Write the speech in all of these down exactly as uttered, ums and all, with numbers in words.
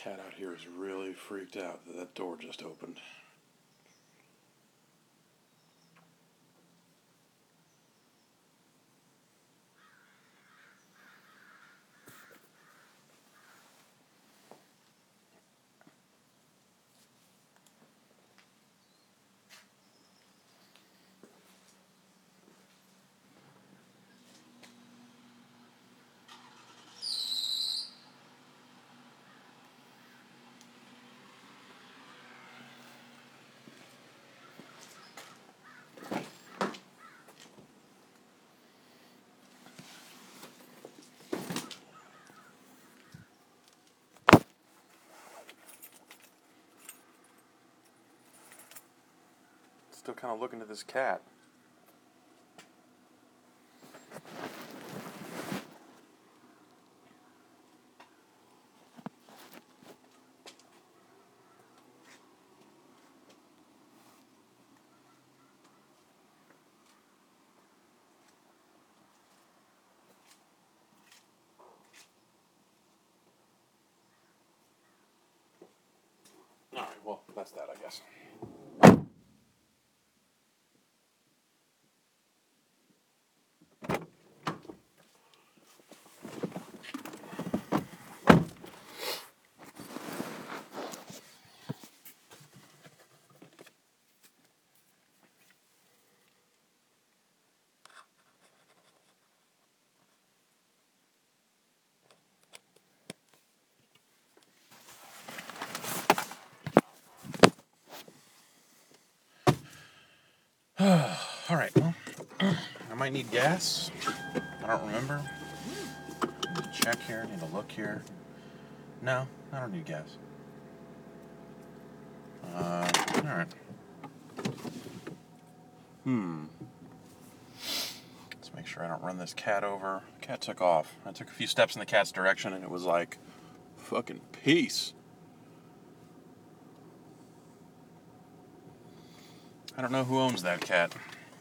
Cat out here is really freaked out that that door just opened. Still kind of looking at this cat. Alright, well, that's that, I guess. Alright, well, I might need gas. I don't remember. Need to check here, need to look here. No, I don't need gas. Uh, alright. Hmm. Let's make sure I don't run this cat over. Cat took off. I took a few steps in the cat's direction and it was like, fucking peace. I don't know who owns that cat.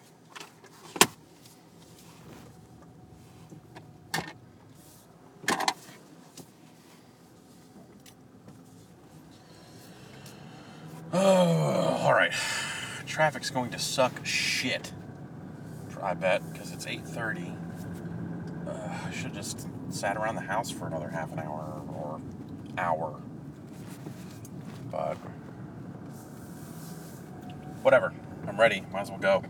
Oh, alright. Traffic's going to suck shit. I bet, because it's eight thirty. Uh, I should have just sat around the house for another half an hour or hour. But whatever. I'm ready. Might as well go.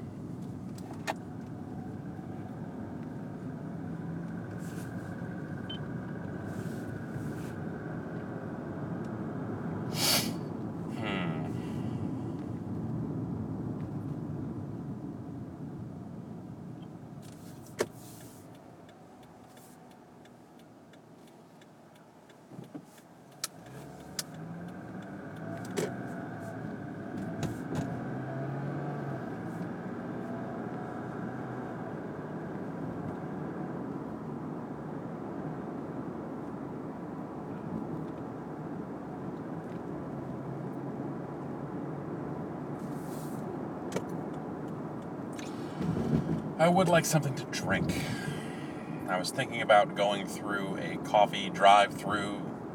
I would like something to drink. I was thinking about going through a coffee drive-through,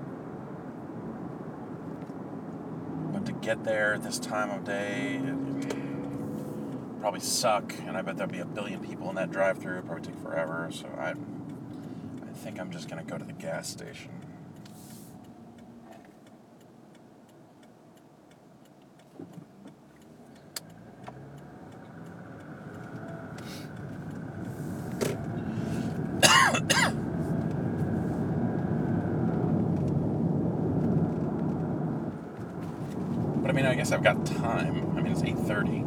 but to get there this time of day, it'd probably suck, and I bet there'll be a billion people in that drive-through. It'd probably take forever, so I, I think I'm just going to go to the gas station. But I mean, I guess I've got time. I mean, it's eight thirty.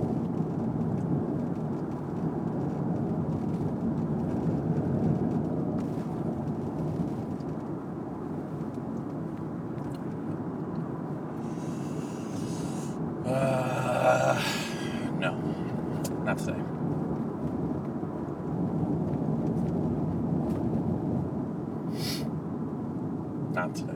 Uh, no, not today. Not today.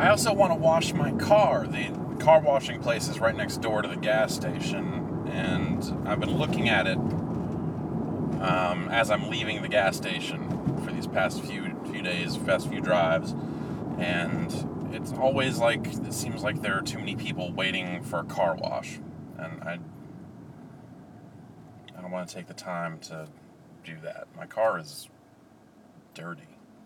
I also want to wash my car. The car washing place is right next door to the gas station, and I've been looking at it um, as I'm leaving the gas station for these past few few days, past few drives, and it's always like it seems like there are too many people waiting for a car wash, and I I don't want to take the time to do that. My car is dirty.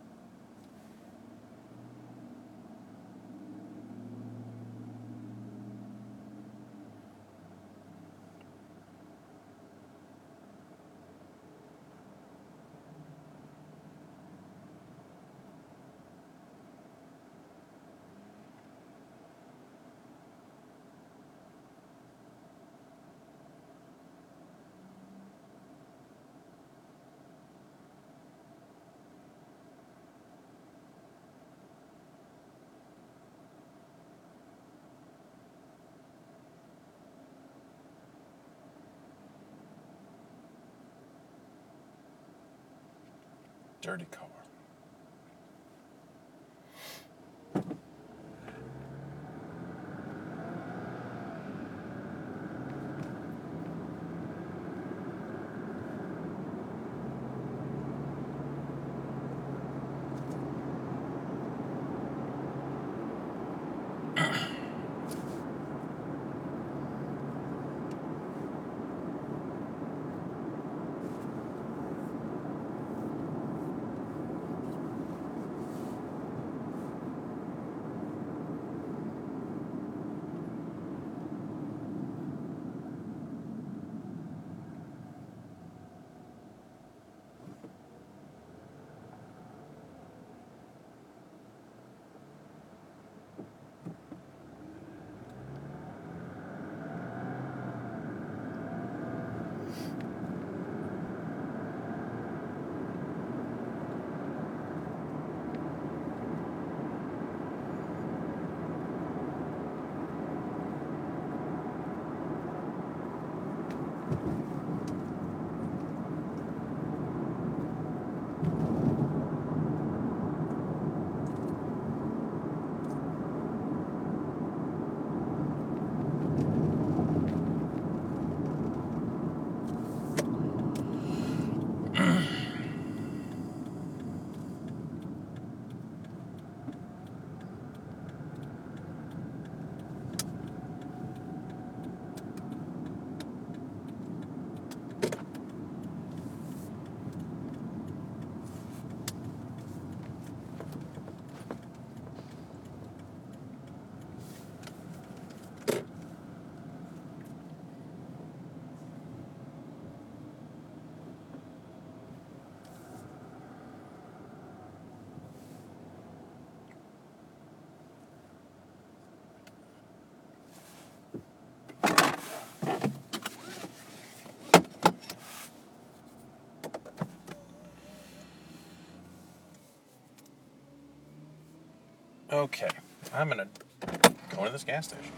Dirty car. Okay, I'm gonna go into this gas station.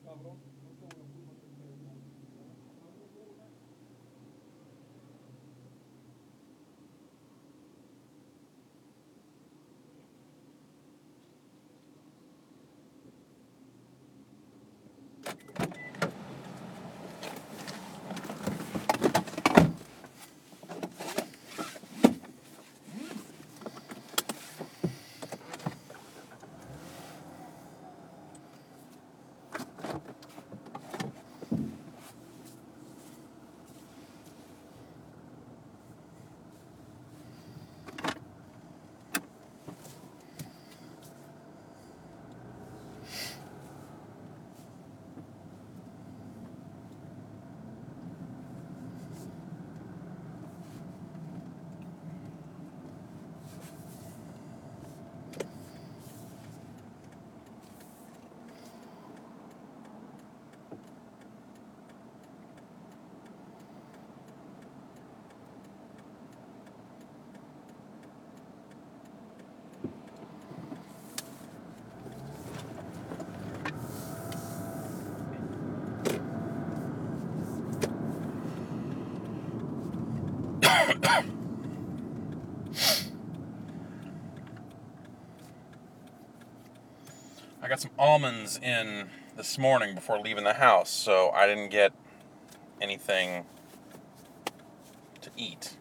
I got some almonds in this morning before leaving the house, so I didn't get anything to eat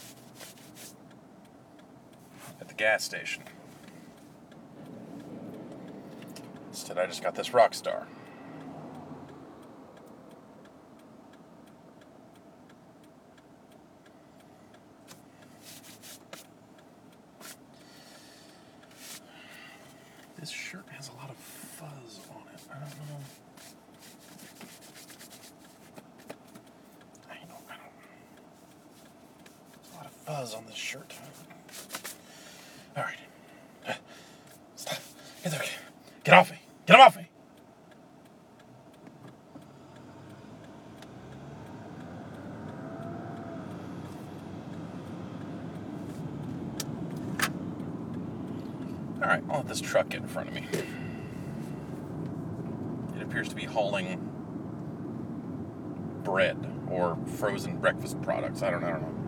at the gas station. Instead, I just got this Rockstar. This shirt has a lot of fuzz on it. I don't know. I don't, I don't. There's a lot of fuzz on this shirt. All right. Uh, stop. Get there. Get off me. Get him off me. All right, I'll let this truck get in front of me. It appears to be hauling bread or frozen breakfast products. I don't, I don't know.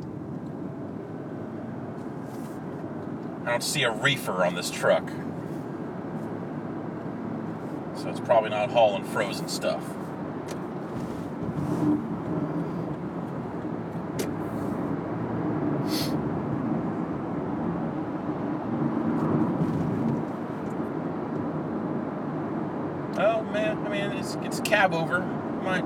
I don't see a reefer on this truck. So it's probably not hauling frozen stuff. Oh man, I mean it's it's cab over. Might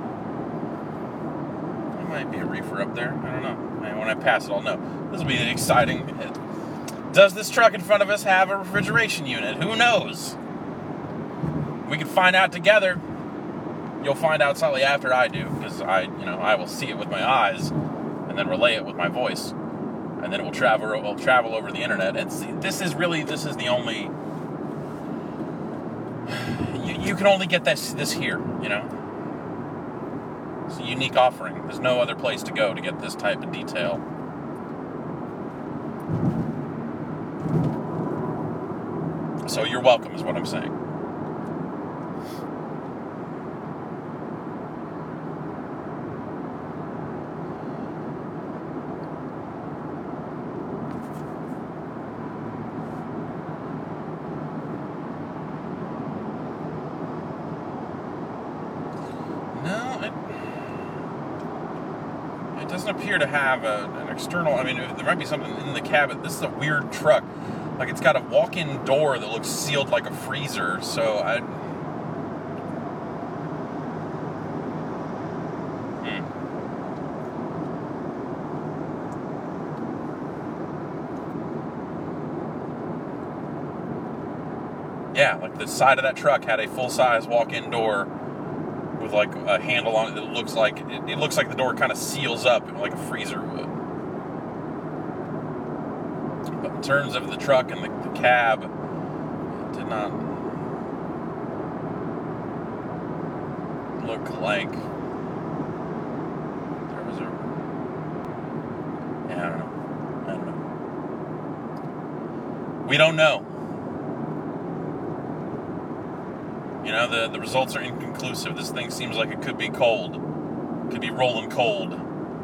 there might be a reefer up there. I don't know. And when I pass it, I'll know. This will be exciting. Does this truck in front of us have a refrigeration unit? Who knows? We can find out together. You'll find out slightly after I do, because I, you know, I will see it with my eyes, and then relay it with my voice, and then it will travel. It will travel over the internet. And see, this is really, this is the only. You, you can only get this this here, you know. It's a unique offering. There's no other place to go to get this type of detail. So you're welcome, is what I'm saying. Doesn't appear to have a, an external. I mean, there might be something in the cabin. This is a weird truck. Like, it's got a walk-in door that looks sealed like a freezer. So I. Hmm. Yeah, like the side of that truck had a full-size walk-in door with like a handle on it that looks like it, it looks like the door kind of seals up like a freezer would. But in terms of the truck and the, the cab, it did not look like there was a. Yeah, I don't know. I don't know. We don't know. You know, the, the results are inconclusive. This thing seems like it could be cold. Could be rolling cold.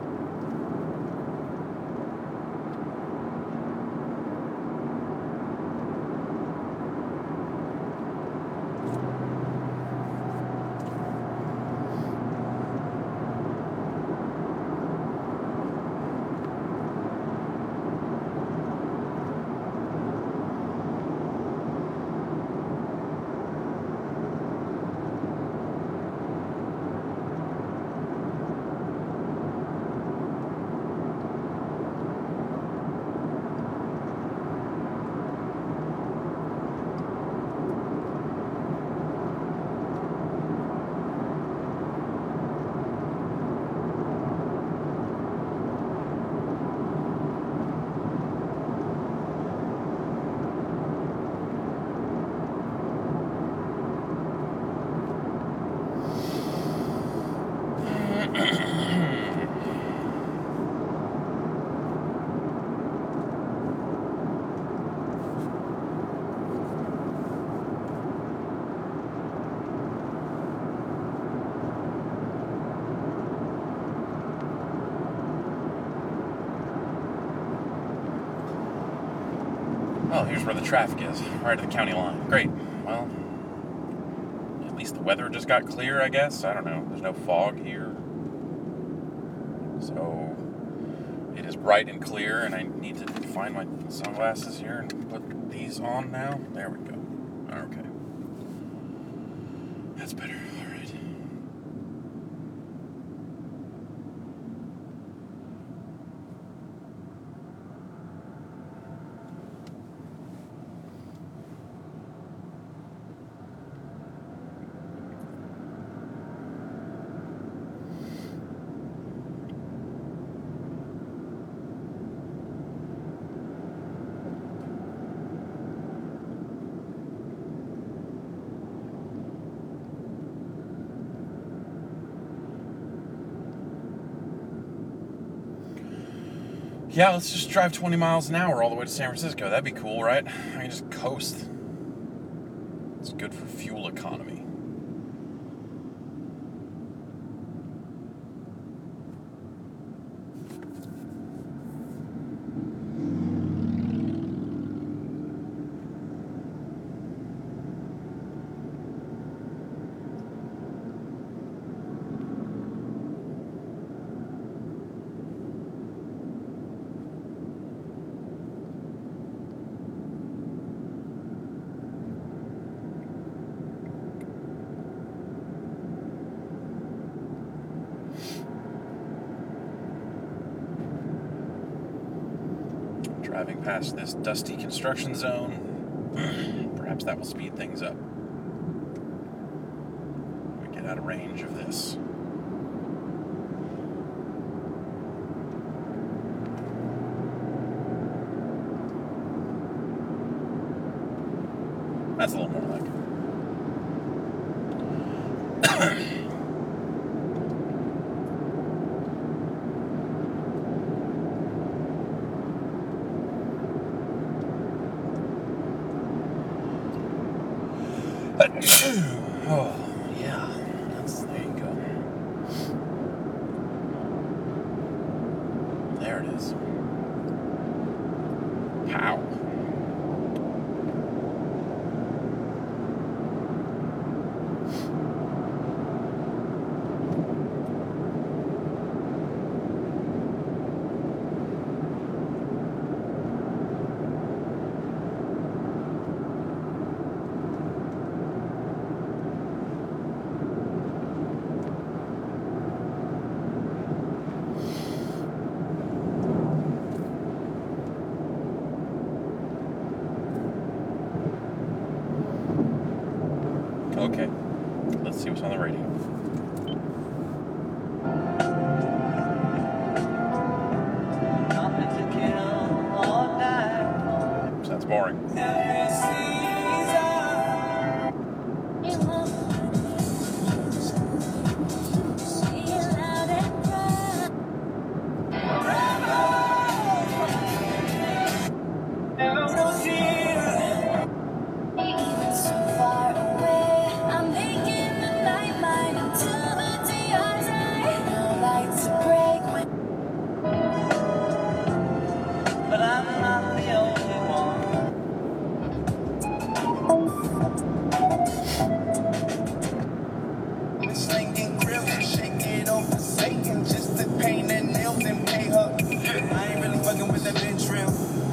Oh, here's where the traffic is, right at the county line. Great. Well, at least the weather just got clear, I guess. I don't know. There's no fog here. So, it is bright and clear, and I need to find my sunglasses here and put these on now. There we go. Okay. That's better. All right. Yeah, let's just drive twenty miles an hour all the way to San Francisco. That'd be cool, right? I can just coast. It's good for fuel economy. Driving past this dusty construction zone, perhaps that will speed things up. We get out of range of this. That's a little more like it. Oh, yeah. That's, there you go. There it is. Pow. Okay, let's see what's on the radio. Sounds boring.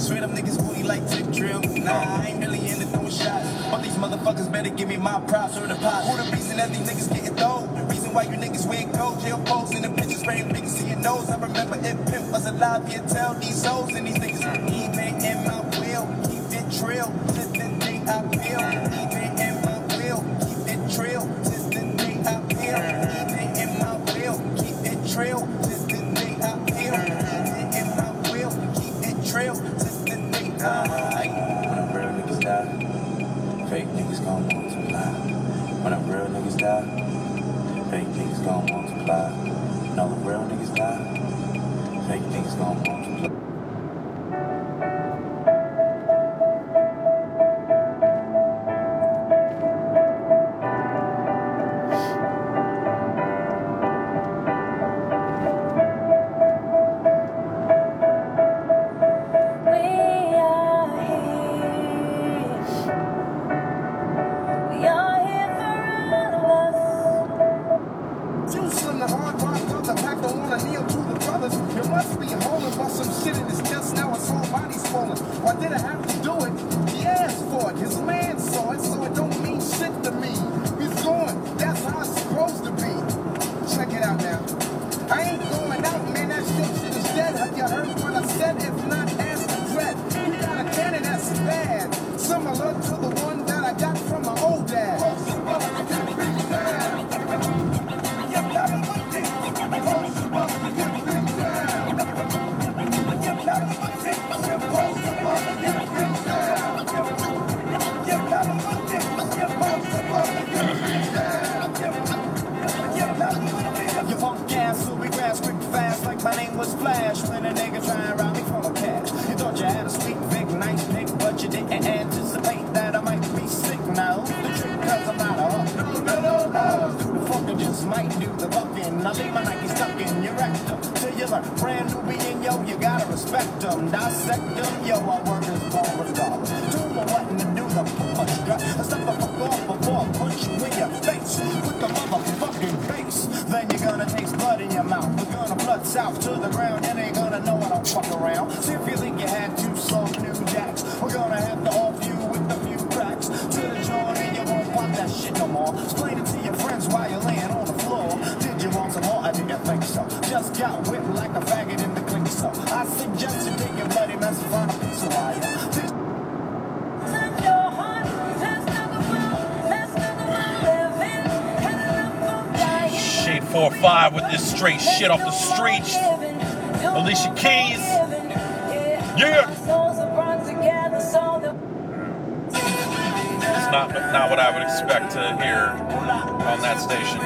Straight up niggas booty like tip drill. Nah, I ain't really into throwing shots. But these motherfuckers better give me my props or the pot. Who the reason that these niggas getting thrown? Reason why you niggas wear gold. Jail posts in the pictures spraying big see your nose. I remember if Pimp was alive, he'd tell these hoes and these niggas. Even in my will, keep it trill. Since the day I feel. Even in my will, keep it trill. Since the day I feel. Even in my will, keep it trill. Since the day I feel. Even in my will, keep it trill. Since the day I feel. When them real niggas die, fake niggas gon' multiply. When them real niggas die, fake niggas gon' multiply. When all the real niggas die, fake niggas gon' multiply. four five with this straight shit off the streets. Alicia Keys. Yeah. It's not, not what I would expect to hear on that station.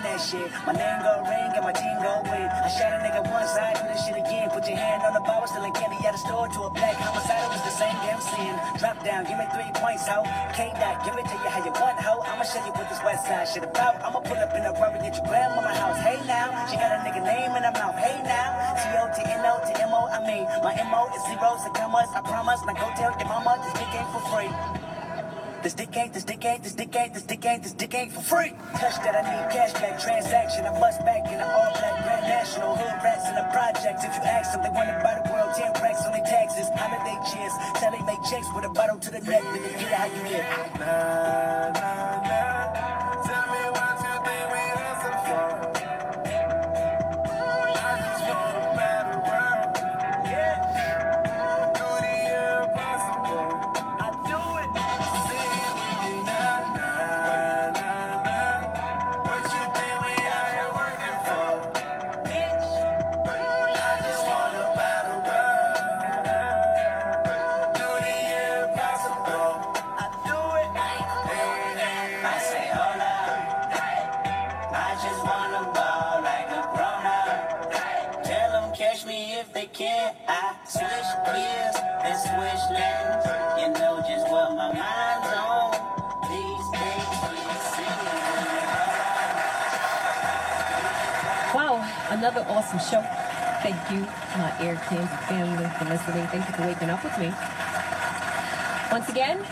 that shit. My name go ring and my team go win. I shot a nigga one side, do this shit again. Put your hand on the bar, stealing candy at the store to a black homicide. It was the same damn sin. Drop down, give me three points, ho. K-Dot, give it to you how you want, ho. I'ma show you what this west side shit about. I'ma pull up in a rubber, get your grandmama house. Hey now, she got a nigga name in her mouth. Hey now, T O T N O T M O. I mean, my M O is zeros and commas. I promise. Now go tell your mama this dick ain't for free. This dick ain't, this dick ain't, this dick ain't, this dick ain't, this dick ain't for free. Touch that, I need cash back, transaction. I bust back in an all black grand national. Hood rats in the projects. If you ask them, they wanna buy the world, ten racks on their taxes. Holiday cheers, tell they make checks with a bottle to the neck. Then you get it how you live. Nah, nah, nah. Tell me what you think we hustle for. I just want a better world. Yeah. Do the impossible. I do it. Catch me if they can. I switch gears and switch lanes. You know just what my mind's on. These days, Wow, another awesome show. Thank you, my Air Kansas family, for listening. Thank you for waking up with me. Once again,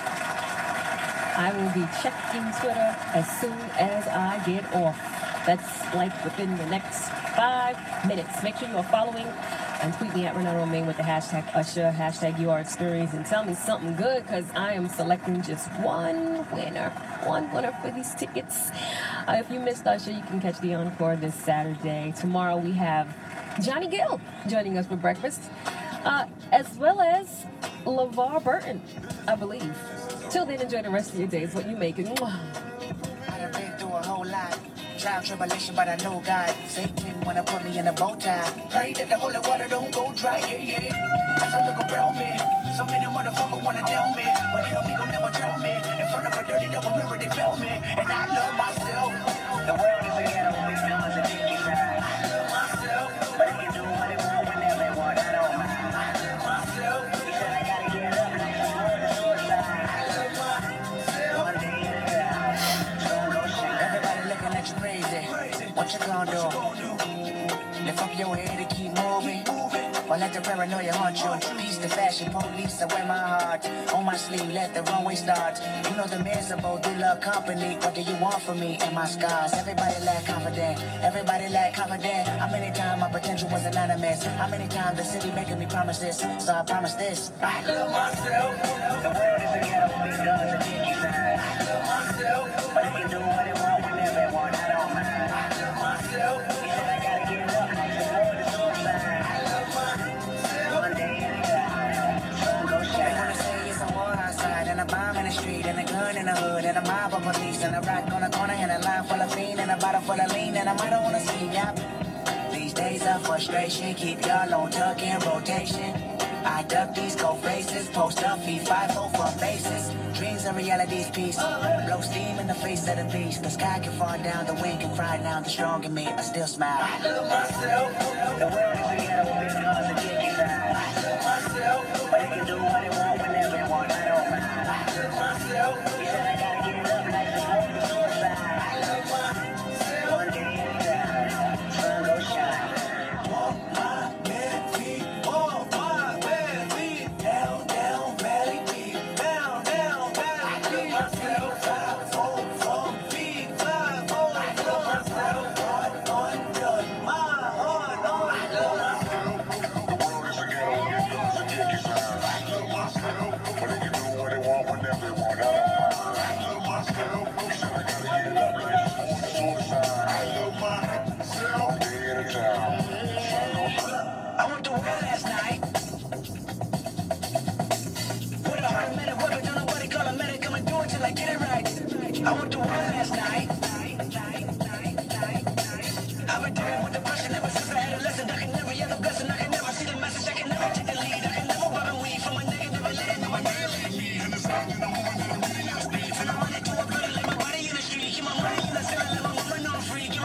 I will be checking Twitter as soon as I get off. That's like within the next five minutes. Make sure you are following and tweet me at Renata Romaine with the hashtag Usher, hashtag You Are Experience, and tell me something good, because I am selecting just one winner. One winner for these tickets. Uh, if you missed Usher, you can catch the encore this Saturday. Tomorrow we have Johnny Gill joining us for breakfast, uh, as well as LeVar Burton, I believe. Till then, enjoy the rest of your days. What you making? Mwah. I've been through a whole lot. Trial, tribulation, but I know God. Satan wanna put me in a bow tie. Pray that the holy water don't go dry, yeah, yeah. As I look around me, so many motherfuckers wanna tell me, but they don't me, gon' never tell me. In front of a dirty double mirror, they felt me, and I love myself. The world is a ghetto, we know it's a dicky side. I love myself, but I can do what I want whenever I want. I don't mind. I love myself. He said I gotta get up like the word of suicide. I love myself. One day at a time, so no shit. Everybody looking at you crazy. What you gonna do? Lift up your head and keep moving. Or let the paranoia haunt you. Peace the fashion police, I wear my heart on my sleeve, let the runway start. You know the miserable do love company. What do you want from me and my scars? Everybody lack confidence. Everybody lack confidence. How many times my potential was anonymous? How many times the city making me promise this? So I promise this. I love myself. The world is a ghetto because of dicky side. I love myself. But I can do what I want whenever I want. I don't mind. I love myself. He said I gotta get up like the word of suicide. I love myself. One day at a time. Sun go shine. They wanna say it's a war outside, and a bomb in the street, and a gun in the hood, and a mob of police, and a rock on the corner, and a line full of fiend, and a bottle full of lean, and I might don't wanna see ya. These days of frustration keep y'all on tuck in rotation. I duck these cold faces, post up, feed five oh for faces. Dreams and reality's peace. Blow steam in the face of the beast. The sky can fall down, the wind can cry now. The strong in me, I still smile. I love myself. The world is a ghetto because of dicky side. I love myself. But I can do what I want whenever I want. I don't mind. I love myself. He said I gotta get up like the word of suicide. I love myself. One day at a time, sun go shine. Walk my bare feet, walk my bare feet, down, down, valley deep, down, down, valley deep. I love myself, five, four, from big, five, four. I love myself, heart undone, my heart on. I love myself. The world is a ghetto because of dicky side. I love myself, but they can do what they want whenever they want. I don't mind. I love myself. He said I gotta get up like the word of suicide. I love myself. One day at a time. Sun go shine. I went to war last night. With a heart medic, weapon, don't know what they call a medic. I'ma do it till I get it right. I went to war last night. I've been dealing with depression ever since I had a lesson. I can never yell a blessing. I can never see the message. I can never take the lead. I can never rub and weed from a negative land. No, I never let me in this house. And I'm on to the really last beat. And I'm running to a better, lay my body in the street. Keep my money in the ceiling, let my woman on free.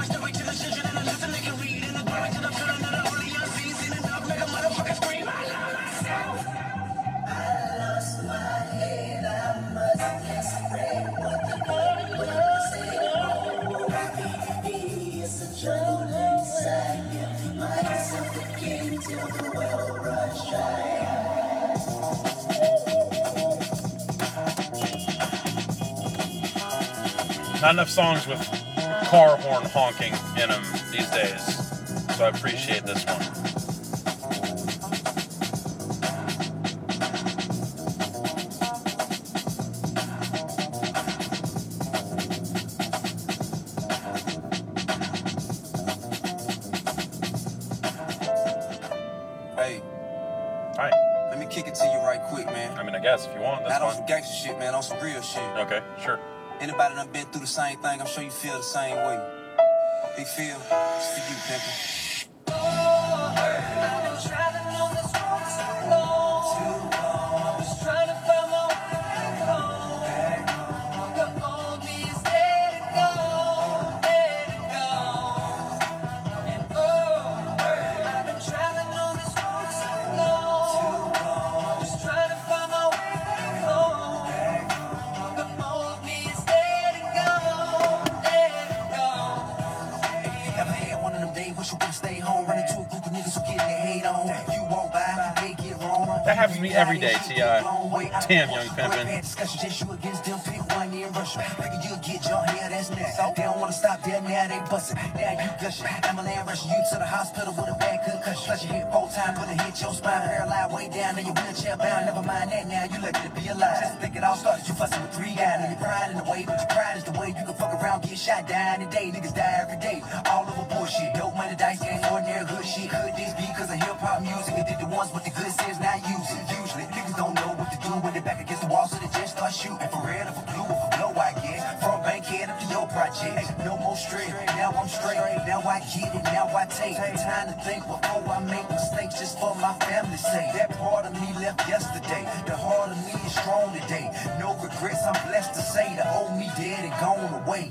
Not enough songs with car horn honking in them these days. So I appreciate this one. Hey, Hi. let me kick it to you right quick, man. I mean, I guess if you want, that's Not on fine. some gangster shit, man, on some real shit. Okay, sure. Anybody done been through the same thing, I'm sure you feel the same way. Big Phil, it's for you, pimpin'. Ever had one of them days wish you would've stayed home, running to a group of niggas who getting their hate on. You won't buy, they get wrong. That happens to me every day, T I Damn, young pimpin'. Discussion just you against them, pick one in Russia. Figure you'll get your hair, that's next. They don't wanna stop there, now they bustin'. Now you gushing. I'm a land rushing you to the hospital with a bad concussion. Clutch your hip whole time, put a hit your spine, paralyzed way down, and your wheelchair bound. Never mind that now, you lucky to be alive. Just think it all started, you fussing with three guys. And your pride in the way, but your pride is the way you can fuck around, get shot, die in the day. Niggas die every day, all over bullshit. Dope money, dice game, ordinary hood shit. Could this be cause of hip hop music? It did the ones with the good sense, not using. Usually, niggas don't know what to do when they're back against the wall, so they just start shooting. For red or for blue or for blow, I guess. From Bankhead up to your project. No more straight, now I'm straight. Now I get it, now I take time to think before I make mistakes just for my family's sake. That part of me left yesterday. The heart of me is strong today. No regrets, I'm blessed to say the old me dead and gone away.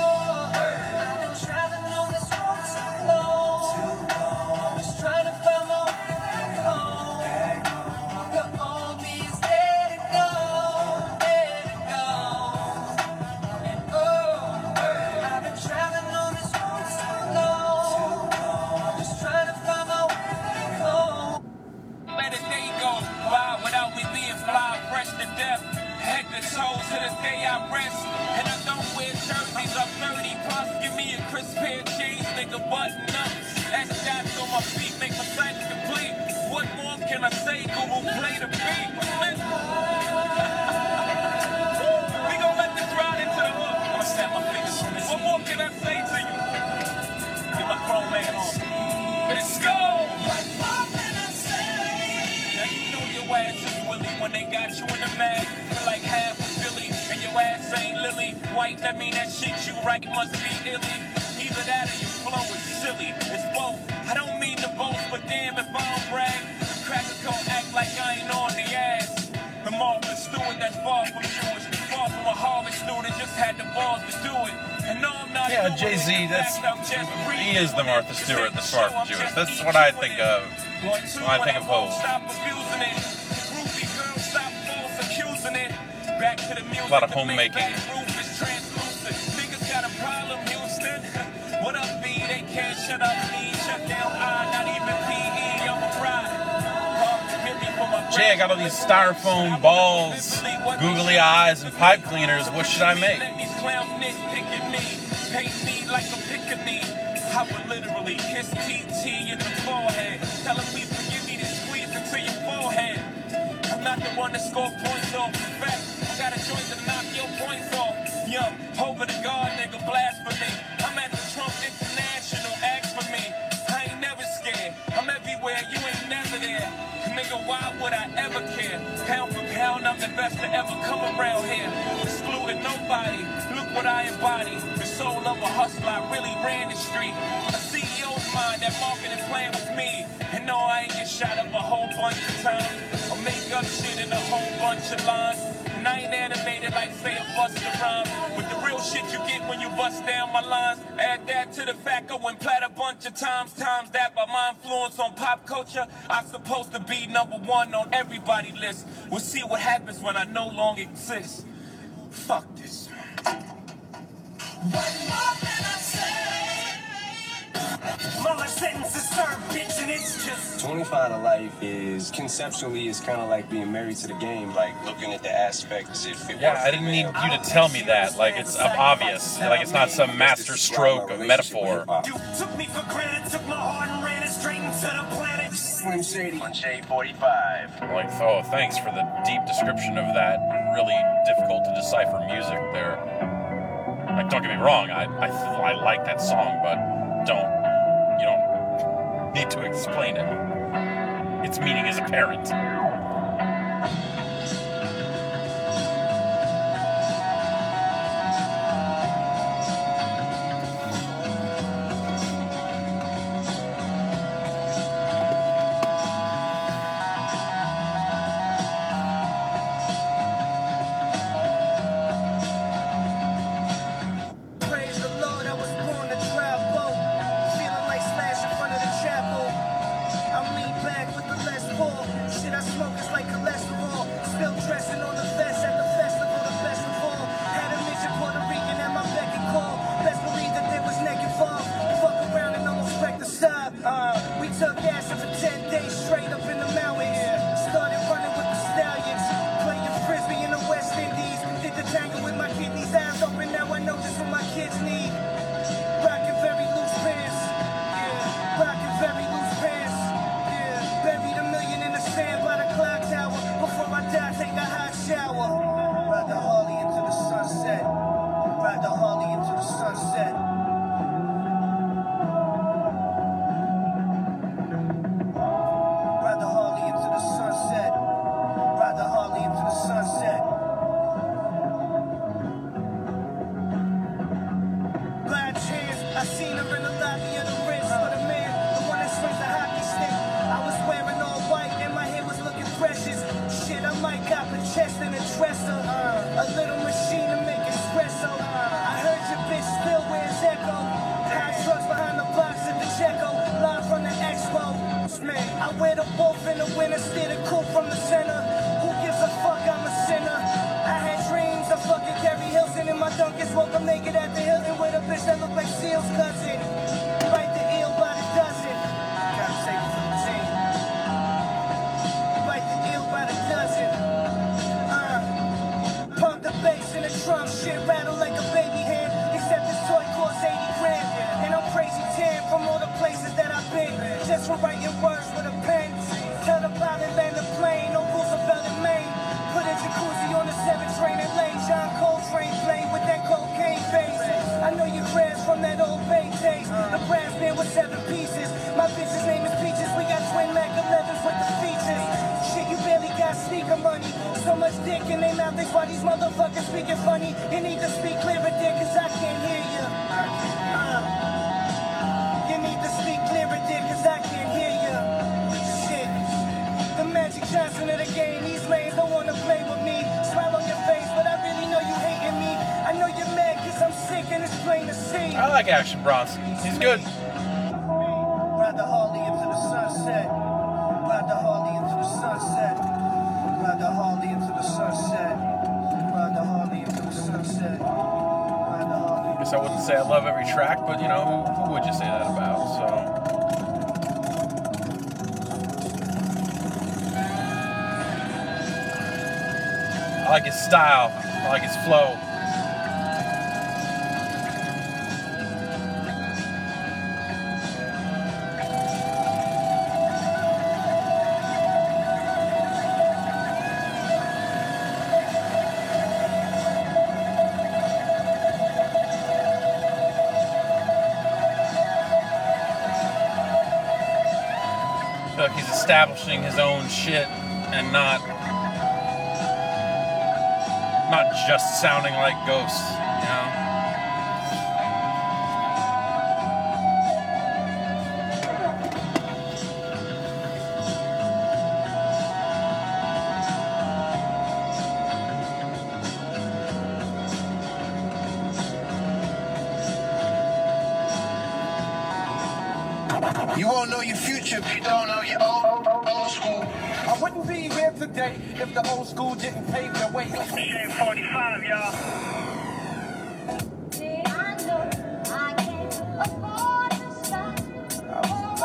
Let a day go by without me being fly, fresh to death. Head to toes to this day I rest. And I don't wear jerseys, I'm thirty plus. Give me a crisp pair of jeans, nigga, button up. That's shots on my feet, make my sight complete. What more can I say? Google play the beat. We gon' let this ride into the hook. I'ma snap my fingers. What more can I say to you? Get my chrome man on. Let's go! Ass is Willie when they got you in the mag. You're like half a Billy, and your ass ain't Lily. White, that mean that shit you write must be illy. Either that or your flow is silly. It's both. I don't mean to boast, but damn if I don't brag. The cracker gon' act like I ain't on the ass. The Martha Stewart that's far from Jewish, far from a Harvard student, just had the balls to do it. And no, I'm not. Yeah, Jay-Z, that's, he is the Martha Stewart that's far from Jewish. That's what I think of when I think of Poe. A lot of homemaking. Niggas got a problem, Houston. What up, B? They can't shut up me. Shut down I, not even P E. I'm a ride. Jay, I got all these styrofoam balls, googly eyes, and pipe cleaners. What should I make? These clowns nitpicking me. Paint me like a pick-a-knee. I would literally kiss T T in the forehead. Tell him please forgive me to squeeze into your forehead. I'm not the one that score points off. In fact, I got a joint to knock your points off. Yo, over the guard, nigga, blasphemy. I'm at the Trump International, ask for me. I ain't never scared. I'm everywhere, you ain't never there. Nigga, why would I ever care? Pound for pound, I'm the best to ever come around here. Excluding nobody. Look what I embody. The soul of a hustler, I really ran the street. A C E O's mind, that marketing plan was me. And no, I ain't get shot up a whole bunch of times. Or make up shit in a whole bunch of lines. And I ain't animated like say a Busta Rhymes. But the real shit you get when you bust down my lines. Add that to the fact I went plat a bunch of times. Times that by my influence on pop culture, I'm supposed to be number one on everybody's list. We'll see what happens when I no longer exist. Fuck this. What more can I say? Mama sentence is served, bitch, and it's just twenty-five to life is conceptually is kind of like being married to the game, like looking at the aspects if it Yeah, was I didn't need female. you to tell me that. Like, it's obvious. Like, it's not some master stroke of metaphor. you took me for granted, took my heart and ran it straight into the planet. Slim Shady. Slim Shady forty-five. Like, oh, thanks for the deep description of that really difficult to decipher music there. Like, don't get me wrong, I, I, I like that song, but don't, you don't need to explain it. Its meaning is apparent. Praise the Lord, I was born to drive boat. Feeling like Slash in front of the chapel. I'm lean back with the Les Paul. Shit I smoke is like cholesterol. Still dressing on the vest at the festival, the best of all. Had a mission Puerto Rican at my beck and call. Best believe that there was naked fall. Fuck around and almost wrecked the side. Uh, we took acid for ten days straight up in the mountains. Started running with the stallions. Playing frisbee in the West Indies. Did the tango with my kidneys, eyes open. Now I know just what my kids need. Rockin' very loose pants. Yeah, rockin' very loose pants. Yeah, buried a million in the sand by the clock tower. Before I die, take a hot shower. Ride the Harley into the sunset. Ride the Harley into the sunset. Ride the Harley into the sunset. Ride the Harley into the sunset. By chance, I seen her in the lobby of the Ritz with a man, the one that swings the hockey stick. I was wearing all white and my hair was looking precious. Shit, I might cop a chest and a dresser. A little machine to make espresso. I heard your bitch still wears Echo. High trucks behind the box at the Checo. Live from the Expo. Man, I wear the wolf in the winter, steer the coupe from the center. Who gives a fuck? I'm a sinner. I had dreams of fucking Gary Hilton in my Dunkins. Woke up naked at the Hilton with a bitch that looked like Seal's cousin. Bite the eel by the dozen. Gotta take it from the team. Bite the eel by the dozen. Uh, pump the bass in the drum, shit rattle like a baby hand. Except this toy costs eighty grand. And I'm crazy tan from all the places that I've been. Just for writing words with a pen. Tell the pilot land the plane, no Roosevelt in Maine. Put a jacuzzi on the seven train and lane. John Coltrane playing with that cocaine face. I know you crashed from that old bay taste. The brass band with seven pieces. My bitch's name is Peaches. We got twin Mac elevens with the features. Shit, you barely got sneaker money. So much dick in their mouth, they why these motherfuckers speaking funny. You need to speak clearer, dick, cause I can't hear you. Uh, you need to speak clearer, dick, cause I can't hear you. Shit. The Magic Johnson of the game. These lanes don't wanna play with me. Smile on your face, but I really know you hating me. I know you're mad cause I'm sick and it's plain to see. I like Action Bronson. He's good. Ride the Harley into the sunset. Ride the Harley into the sunset. Ride the Harley into the sunset. Ride the Harley into the sunset. Ride the Harley. Guess I wouldn't say I love every track, but you know, who, who would you say that about? So. I like his style. I like his flow. I feel like he's establishing his own shit and not not just sounding like Ghost, you know? You won't know your future if you don't know your old, old, old school. I wouldn't be here today if the old school didn't pave the way. Shade forty-five, y'all. I know I can't afford to stop.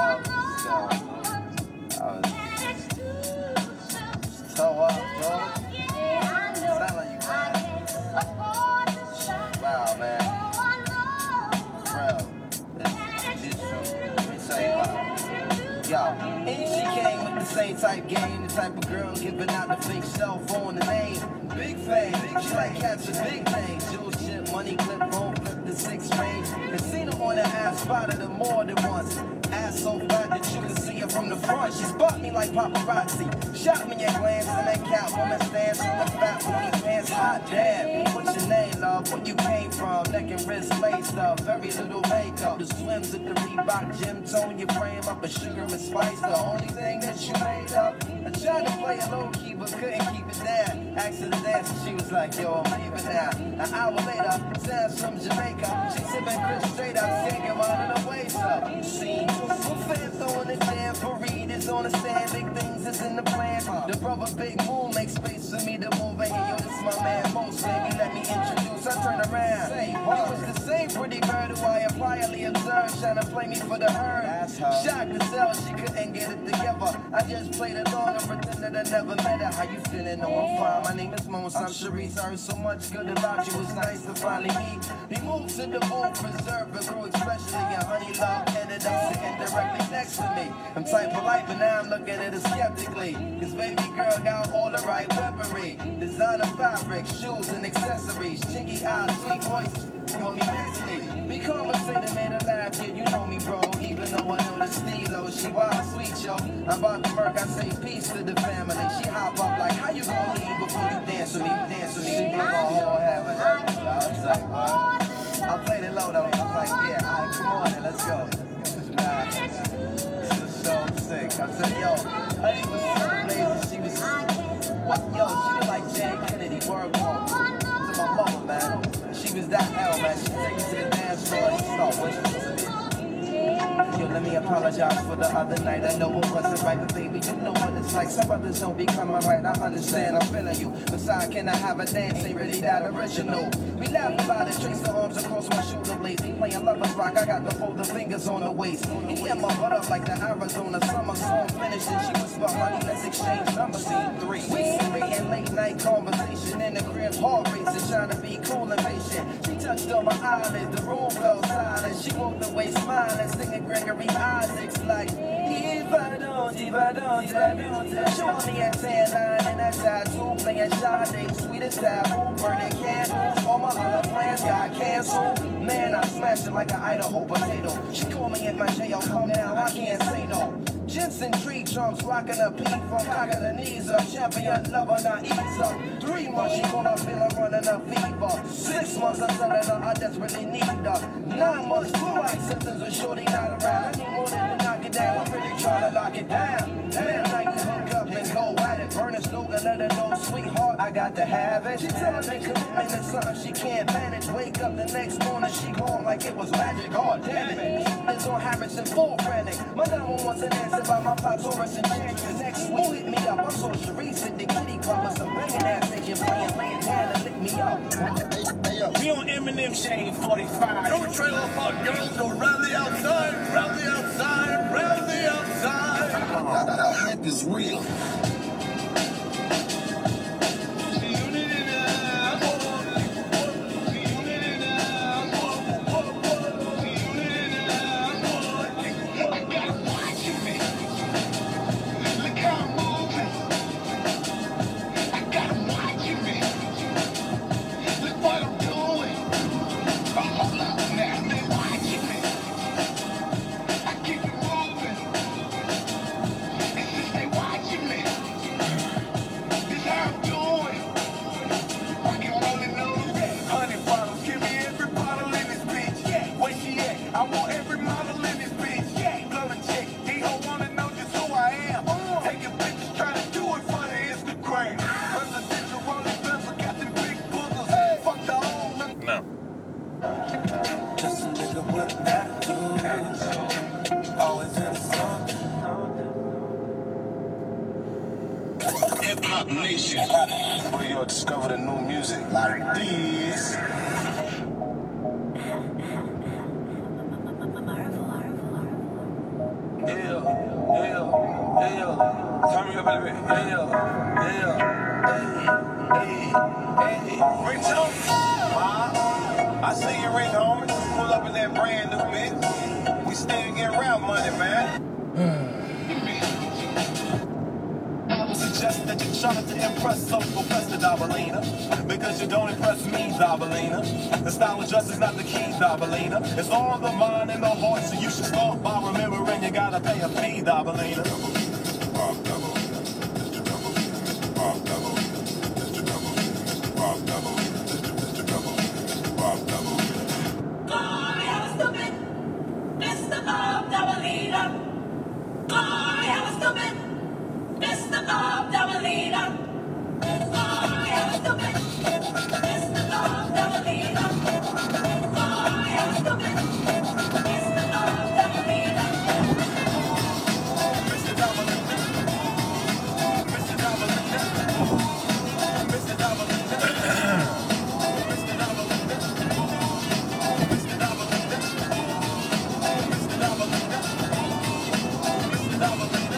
Yo, and she came with the same type game, the type of girl giving out the fake cell phone, the name. Big fame, she like cats with big names. Jewel shit, money clip, phone clip, the six range. And seen her on the ass, spotted her more than once. Ass so fat that you can see her from the front. She spot me like paparazzi. Shot me a glance in that Catwoman stance on the fat booty pants. Hot damn, what's your name, love? Where you came from? Neck and wrist laced up, very little makeup. The swims at the Reebok gym, tone your frame up a sugar and spice. The only thing that you made up. I tried to play it low key, but couldn't keep it down. Asked her to dance, and she was like, yo, I'm leaving now. An hour later, Sam's from Jamaica. She sipping Chris straight up, can't get out of the waist up. See, some fans throwing the damn parade is on the stand. Big things is in the plan. The brother Big Moon makes space for me to move in. Yo, this my man Most, baby, let me introduce. I turn around. Say, you was the same pretty girl who I had priorly observed, trying to play me for the herd. Shocked to tell she couldn't get it together. I just played along and pretended I never met her. How you feeling? No, I'm fine. My name is Mons. I'm Sharice. I heard so much good about you. It's nice to finally meet. He moved to the booth, preserve and grew, especially in honey love. Ended up sitting directly next to me. I'm type polite, but now I'm looking at it skeptically. Cause baby girl got all the right weaponry. Designer fabric, shoes and accessories. Chinky eyes, sweet voice. Call me mentally. We conversated, made her laugh. Yeah, you know me, bro. Even though I know the stilo, she wild, sweet, yo. I'm about to murk, I say peace to the family. She hop up like, how you gonna leave before you dance with me? Dance with me. She ain't gonna have it. I was like, well, I played it low though. I was like, yeah, all right, come on then, let's go. Nah, this is so sick. I said, yo, honey was so lazy. She was, what, yo, she was like Jane Kennedy, word walk. To my mama, man. She was that L, man. She take you to the dance floor and start wishing to me. Yo, let me apologize for the other night. I know it wasn't right, but baby, you know what it's like. Some brothers don't be coming right. I understand, I'm feeling you. Besides, can I have a dance? Ain't really that original. We laugh about it, trace the arms across my shoulder blades. Playing lovers rock, I got the fold the fingers on the waist. And yeah, my butt up like the Arizona summer song finished. And she whispered, honey, let's exchange number scene three. We in late night conversation in the crib, heart racing, trying to be cool and patient. She touched on my eyelids, the room fell silent. She walked away smiling, singing Gregory Isaacs like, if I don't, if I don't, if I don't. Showing me a tan line and a tattoo, playing Sade, sweet as taboo, burning candles. All my other plans got canceled. Man, I smashed it like an Idaho potato. She called me in my jail, calm down, I can't say no. Jensen tree trunks, rocking a peak from cocking the knees up. Champion lover, not ease up. Three months, she gonna feel her running a fever. Six months, I'm telling her I desperately need her. Nine months, flu-like symptoms of shorty not around. I need more than to knock it down, I'm really trying to lock it down. Then night, hook up and go at it. Burn a slogan, let her know, sweetheart, I got to have it. She telling me commitment is something she can't manage. Wake up the next morning, she gone like it was magic. Oh, damn it. It's on Harrison, full frantic. My number wants an answer by my pop Taurus and Chance. Next week, hit me up. I'm so Sharice at the kitty club with some banging ass nigga playing, laying down and lick me up. We on Eminem Shade forty-five. Don't trailer park girls go round the outside, round the outside, round the outside. That, that heck is real. Hip-hop nation. Where you'll discover the new music like this. Yeah, yeah, yeah. Turn me up a little bit. Yeah, yeah. Hey, hey, hey. Rich homies. Ma, I see you, rich homies. Pull up in that brand new bitch. We still get around money, man. Trying to impress so profess the Dabalina. Because you don't impress me, Dabalina. The style of dress is not the key, Dabalina. It's all the mind and the heart, so you should start by remembering you gotta pay a fee, Dabalina. Bob Double, Mister Double, Bob Double, Mister Double, Bob Double, Mister Mister Double, Bob Double. Glory, I'm stupid. Mister Bob Dabalina. Glory, I'm stupid. Mister Bob Dabalina. Glory, I'm stupid. Mister Bob Dabalina. Glory, I'm stupid. Mister Bob Dabalina. Mister Dabalina. Mister Dabalina. Mister Dabalina. Mister Dabalina. Mister Dabalina. Mister Dabalina. Mister Dabalina.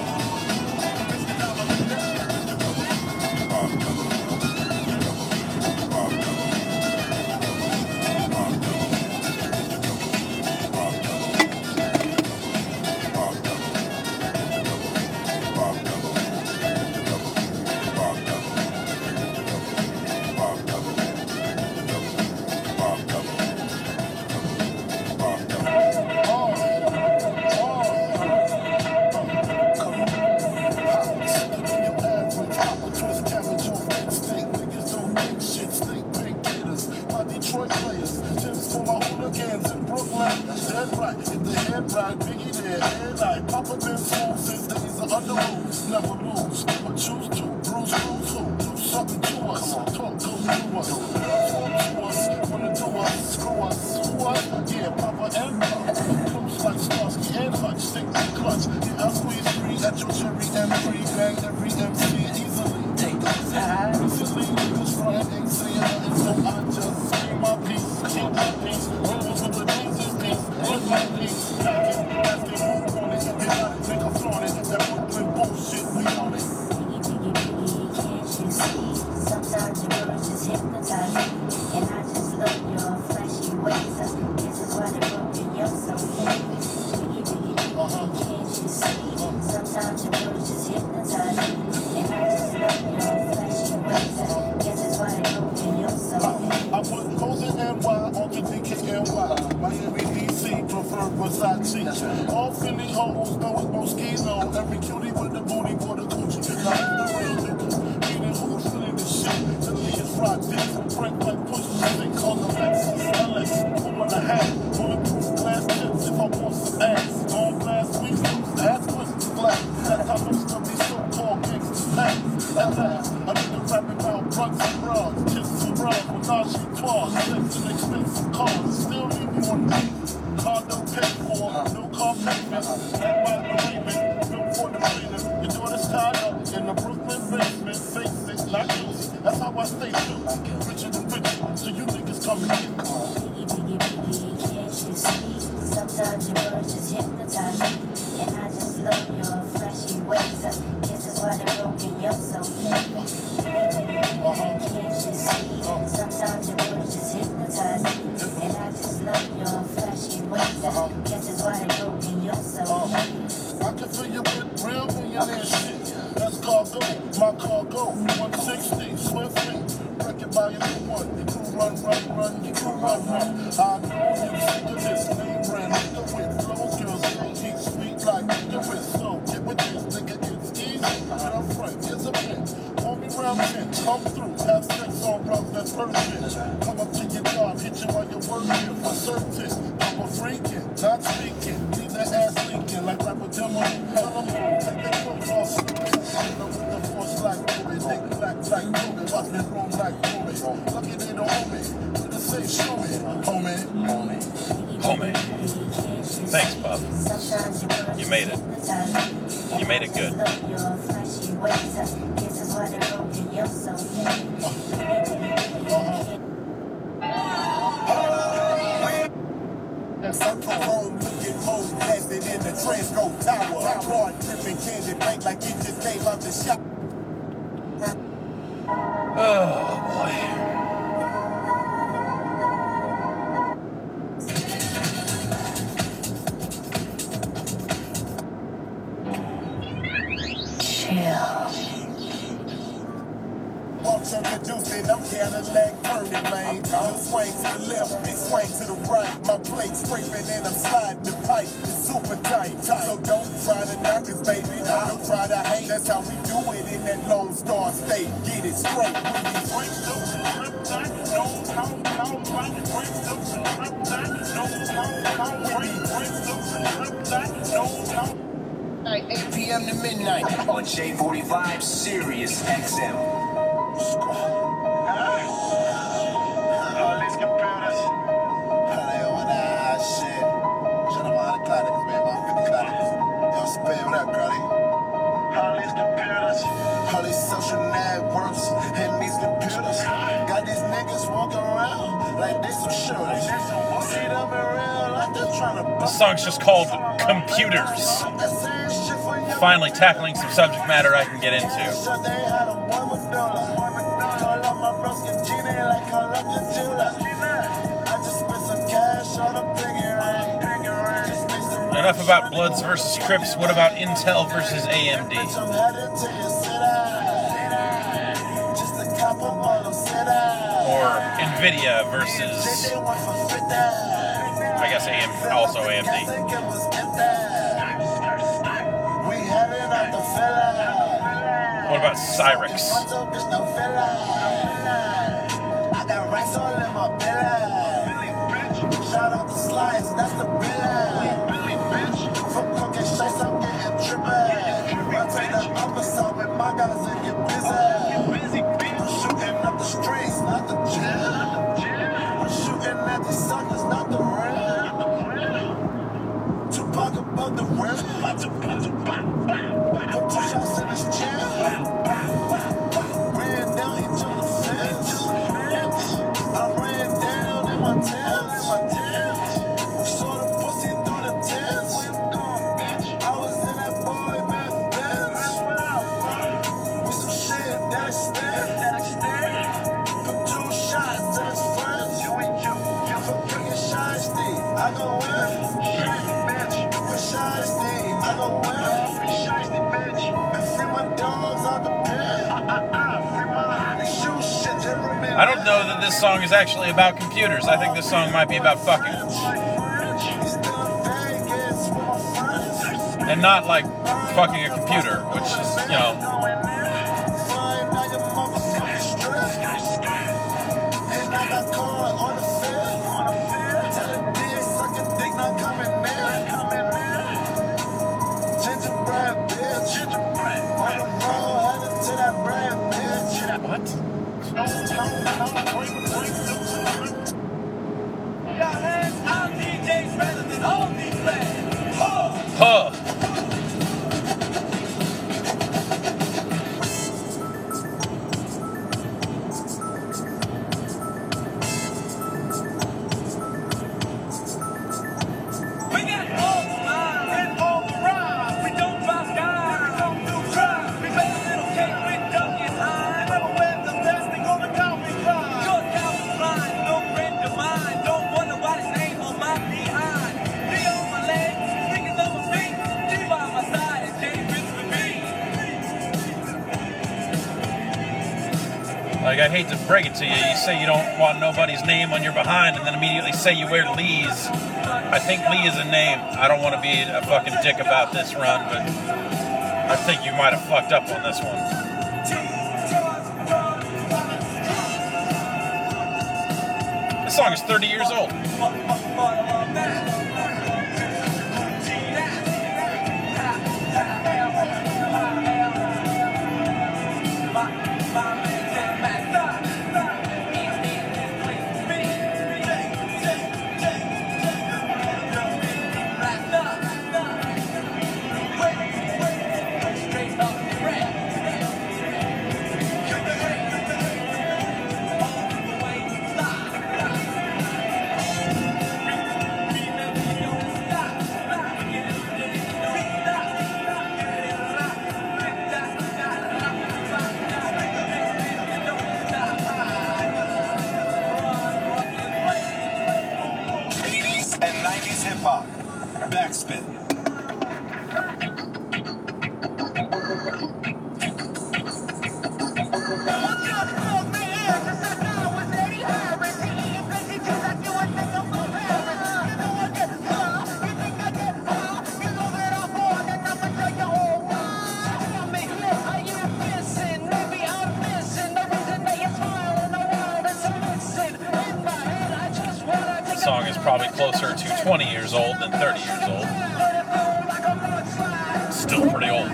Detroit players, tips for my hooligans in Brooklyn. Dead right, hit the head right, Biggie there, and I Papa been fool since days of under rules. Never lose, but choose to bruise, bruise who? Do something to us, talk to us, talk to us, wanna do us, screw us, who us? Yeah, Papa and Papa, close like Starsky and Hutch, stick to clutch. Yeah, I squeeze three at your cherry M three, bang every M C easily. Take those high. Recently, niggas frying ain't saying nothing, so I just my peace, keep my peace, rolls with the things in peace, with my peace, packing, asking who on it, you gotta take a flaunt it, that Brooklyn bullshit, we on it. Sometimes your words just hypnotize me, and I just love your flashy ways. This is why they're broken, you're so fake. Uh-huh. Can't you see? Sometimes your words just hypnotize me, and I just love your flashy ways. This is why they're broken, you're so fake. I put Cozy N Y on the D K N Y. Miami, D C, prefer Versace. All Philly hoes know it's Moschino. Every cutie with the booty for the Gucci. Now the real niggas, meaning who's feeling this shit. The niggas rock dicks and break like push music on the Lexus L X. Who wanna have bulletproof glass tips if I want some ass? On blast, we lose. Ass pussy flat. That's how most of these so-called gangsters act. At last, I need to rap about drugs and bras, kisses and bras, menage a trois, sex and expensive cars. Still need more niggas. Condo paid for, no car payment. That my arraignment, built for the plaintiff. Your daughter's tied up in the Brooklyn basement. Face it, not easy. That's how I stay true. Richer than rich, so you niggas come and get me. Can't you see? Sometimes your words just hypnotize me, and I just love your flashy ways. This is why they're broken, you're so fake. Can't you see? Sometimes your words just hypnotize me, and I just love your flashy ways. This is why they're broken, you're so fake. I can fill you with real millionaire shit. That's cargo, my cargo, one sixty, swiftly. Wreck it by your new one. You can run, run, run, you can run, run. I know you sick of this name brand. Nigga with flow, girls say he's sweet like nigga with soul. Get with this, nigga, it's easy. When I'm frank, it's a pin. Call me round ten, come through, have sex on rough, that's perfect. Come up to your job, hit you while you're working for certain. I'm a freaking, not speaking. Leave that ass leaking like rapper demo. Tell them who, take their clothes off. Know with the force like Ruby, nigga black like Ruby, watch me roam like Ruby. Lucky they don't own me, with the safe show me, homie, homie, Homie. Thanks, Bob. You made it. You made it good. This is why they're broken, you're so fake. I'm from home looking more blasted in the Transco Tower. Hard dripping candy bank like it just came out the shop. Oh, boy. Chill. chunk of juice, then I'm Cadillac burning, man. Just swing to the left, and swing to the right. My plate scraping and I'm sliding the pipe. It's super tight, tight. So don't try to knock us, baby. Don't try to hate. That's how we do it in that Lone Star State. Get it straight. We be break up and rip that. No, no, no, right. Break up and rip that. No, no, no, right. Break up and rip that. No, no. eight p.m. to midnight on J forty-five Sirius X M. All these computers. Hey, what that shit? Shut up, all the clouders, man. I'm fifty clouders. Yo, spam, what up, girlie? All these computers. All these social networks and these computers. Got these niggas walking around like they some shooters. See them in real life, they're trying to The song's just called Computers. Finally tackling some subject matter I can get into. Enough about Bloods versus Crips. What about Intel versus A M D? Or Nvidia versus, I guess, A M D, also A M D. What about Cyrix? I got racks all in my belly. Shout out to Slice, that's the Billy. From cooking shakes, I'm getting trippy. I take the opposite with my guys and get busy. I'm shooting up the streets, not the gym. I'm shooting at these suckers, not the rim. Tupac above the rim. Put two shots in his chin. Ran down, he took the fence. I ran down in my tails. Saw the pussy through the tents. I was in that boy band Benz. With some shit that extend. Put two shots to his friends. For bringing Shiesty, I go in. For Shiesty, I go in. And free my dogs out the pen. Shoot shit, gentlemen. I don't know that this song is actually about computers. I think this song might be about fucking. And not like fucking a computer, which is, you know. What? Huh. Like, I hate to break it to you, you say you don't want nobody's name on your behind and then immediately say you wear Lee's. I think Lee is a name. I don't want to be a fucking dick about this run, but I think you might have fucked up on this one. This song is thirty years old. Hip-hop. Backspin. What the fuck? probably closer to twenty years old than thirty years old. Still pretty old.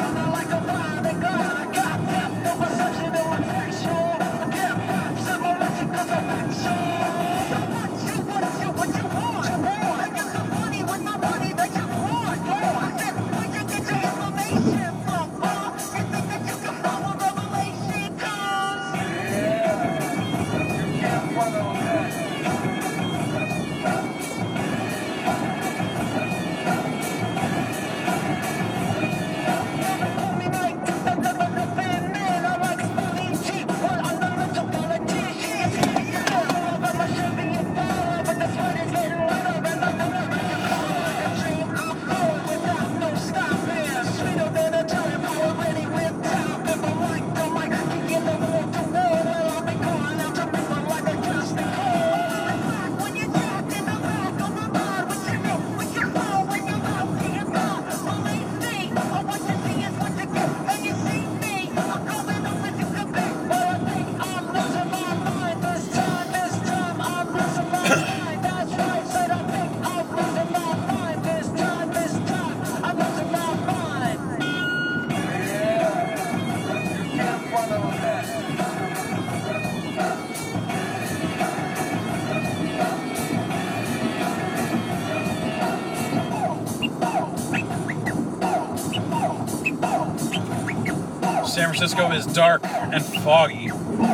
San Francisco is dark and foggy.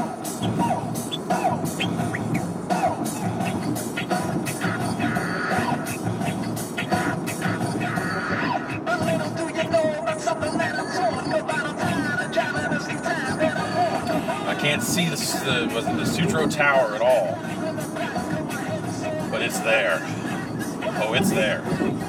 I can't see the, the, was it the Sutro Tower at all, but it's there. Oh, it's there.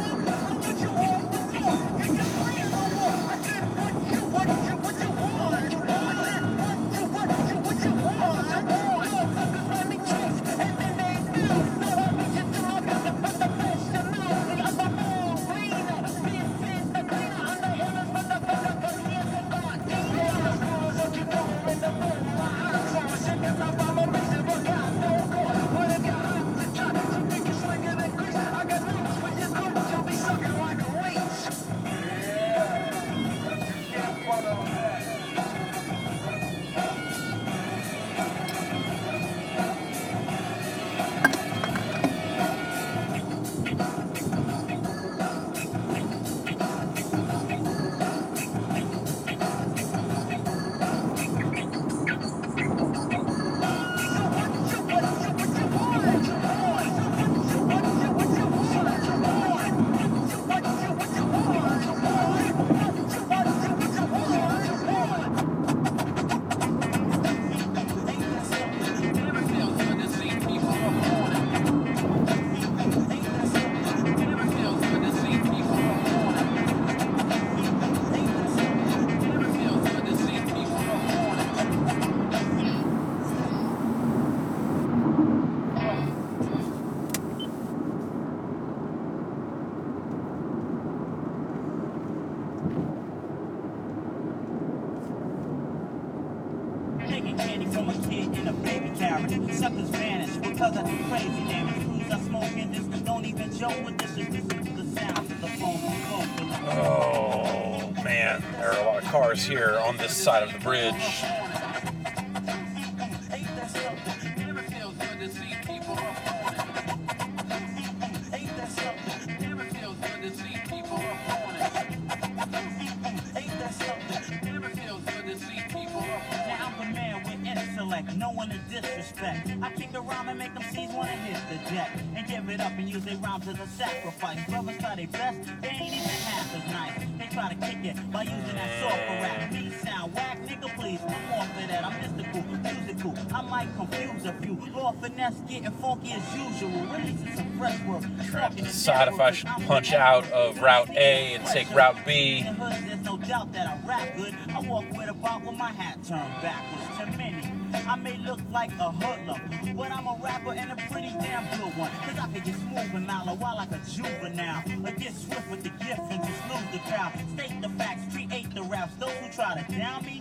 Taking candy from a kid in a baby carriage. Suckers vanish because of the crazy damage. Clues are smoking this. Don't even joke with this. Listen to the sounds of the phone. Oh man, there are a lot of cars here on this side of the bridge. No one to disrespect. I kick around and make them seize wanna hit the deck and give it up and use their rhymes as a sacrifice. Brothers try their best, they ain't even half as nice. They try to kick it by using that software rap. Me sound whack, nigga, please. I'm off of that. I'm mystical, musical. I might confuse a few. Raw finesse, getting funky as usual. Releasing some fresh work. Trying to decide if I should punch out of Route A and take Route B. There's no doubt that I rap good. I walk with a bop with my hat turned backwards. To many, I may look like a hoodlum, but I'm a rapper and a pretty damn good one. Cause I can get smooth and mellow while like a juvenile. Or get swift with the gift and just lose the crowd. State the facts, create the raps. Those who try to down me,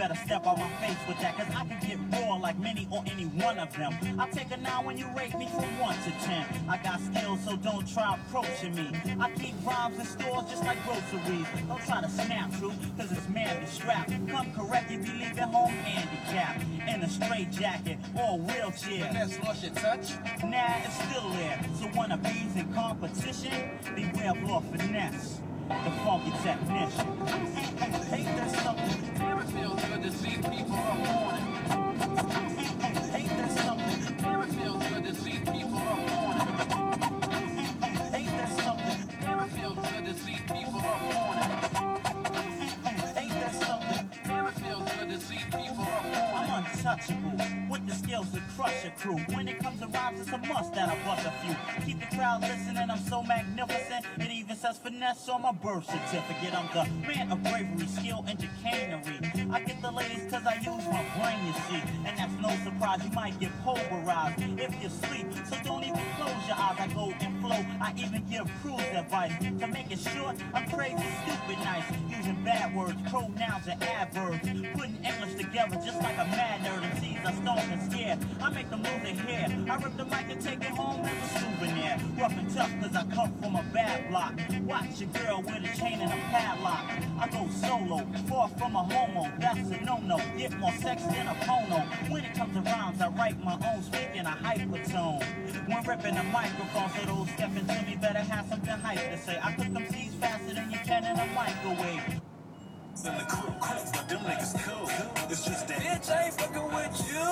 better step out my face with that, cause I can get raw like many or any one of them. I'll take a nine when you rate me from one to ten. I got skills, so don't try approaching me. I keep rhymes in stores just like groceries. Don't try to snap, true, cause it's man be strapped. Come correct if you leave at home handicapped. In a straight jacket or a wheelchair. Finesse lost your touch. Nah, it's still there. So wanna be's in competition? Beware of Lord Finesse, the funky technician. Ain't there something? Damn, it feels good to see people up on it. Ain't there something? Damn, it feels good to see people up on it. Ain't there something? Damn, it feels good to see people up on it. Ain't there something? Damn, it feels good to see people up on it. I'm untouchable, with the skills to crush a crew. When it comes to rhymes, it's a must that I bust a few. Keep the crowd listening, I'm so magnificent. It even says finesse on my birth certificate. I'm the man of bravery, skill, and chicanery. I get the ladies cause I use my brain, you see. And that's no surprise, you might get pulverized if you sleep. So don't even close your eyes, I go and flow. I even give crews advice. To make it short, I'm crazy, stupid, nice. Using bad words, pronouns, and adverbs. Putting English together just like a mad nerd. And sees I stoned and scared. I make them lose their hair. I rip the mic and take it home as a souvenir. Rough and tough cause I come from a bad block. Watch your girl with a chain and a padlock. I go solo, far from a homo. That's a no-no. Get more sex than a porno. When it comes to rhymes, I write my own, speaking a hypertone. When ripping the microphone, so those stepping to me better have something hype to say. I cook them seeds faster than you can in a microwave. And the crew, crew, but them niggas cool. It's just that bitch, I ain't fucking with you.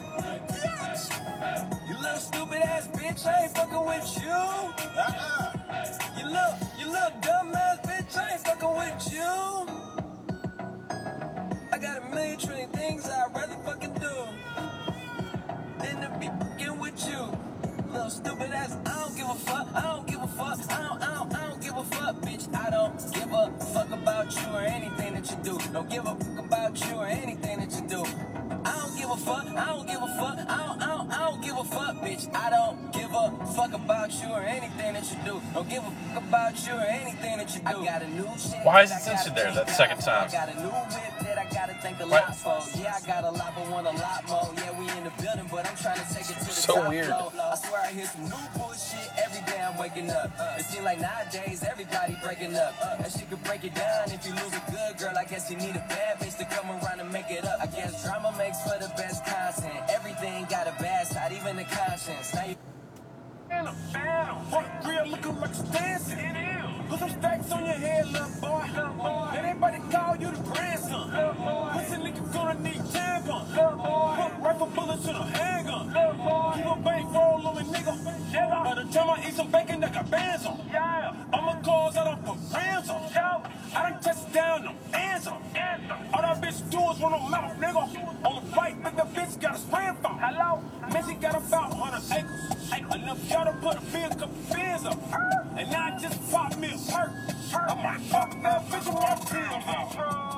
You little stupid ass bitch, I ain't fucking with you. Uh-uh. You little, you little dumb ass bitch, I ain't fucking with you. I got a million trillion things I'd rather fucking do than to be fucking with you. Little stupid ass, I don't give a fuck, I don't give a fuck, I don't, I don't, I don't give a fuck, bitch. I don't give a fuck about you or anything that you do. Don't give a fuck about you or anything that you do. I don't give a fuck, I don't give a fuck, I don't, I don't, I don't give a fuck, bitch. I don't give a fuck about you or anything that you do. Don't give a fuck about you or anything that you do. I got a new shit. Why is it censored there that second time? I got a new whip that I gotta think a What? lot for. Yeah, I got a lot, but want a lot more. Yeah, we in the building, but I'm trying to take it to the So top weird. floor. I swear I hear some new bullshit every day I'm waking up. It seems like nowadays everybody breaking up. And she could break it down if you lose a good girl. I guess you need a bad bitch to come around and make it up. I guess drama makes for the best content. Everything got a bad side, even the conscience. Now you in a battle. Front grill looking like it's dancing. Put some stacks on your head, little boy. Let everybody call you the grandson. Pussy nigga gonna need tampons. Put rifle bullets in a handgun. Keep a bankroll on me, nigga. By the time I eat some bacon, I got bands on. I'ma cause I don't put brands on. I done touched down, no hands on. All that bitch do is run her mouth, nigga. On the fight, but the bitch got a spraying phone. Hello? Man, she got about one hundred acres. Enough y'all to put a big couple fans up. And now I just pop me a perk. I might fuck that bitch with my team out.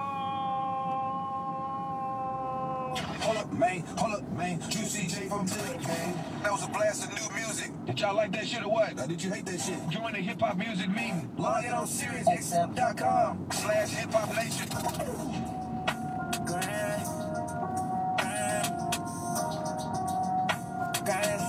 Hold up, man, hold up, man. Q C J from Dilla, gang. That was a blast of new music. Did y'all like that shit or what? Or did you hate that shit? Join the hip hop music meeting. Log in on Sirius X M dot com slash hip hop nation. Grand, grand, grand.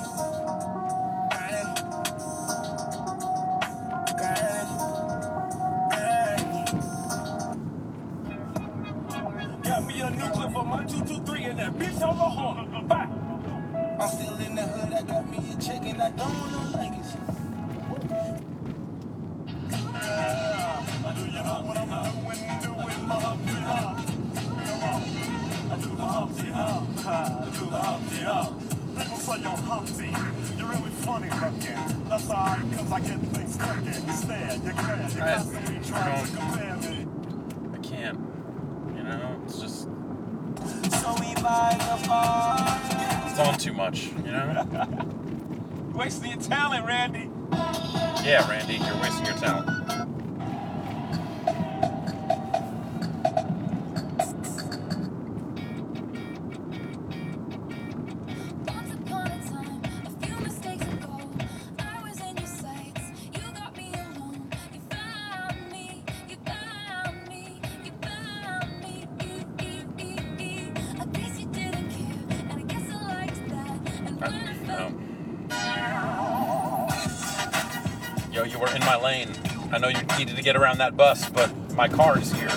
Got me a new clip for my two two three and that bitch on the horn. Bye. I'm still in the hood, I got me a check and I don't want no legacy. I do you hop when I'm doing, doing my Humpty Hop. Come on. I do the Humpty Hop. I do the Humpty Hop. People say you're Humpty. You're really funny looking. That's alright, cause I get things cooking. You stare, you crash, you I- constantly I try don't- to compare me. I can't. You know, it's just So we buy the bar. it's on too much. You know. Wasting your talent, Randy. Yeah, Randy, you're wasting your talent. Once upon a time, a few mistakes ago, I was in your sights. You got me alone. You found me. You found me. You found me. You, you, know you were in my lane. I know you needed to get around that bus, but my car is here.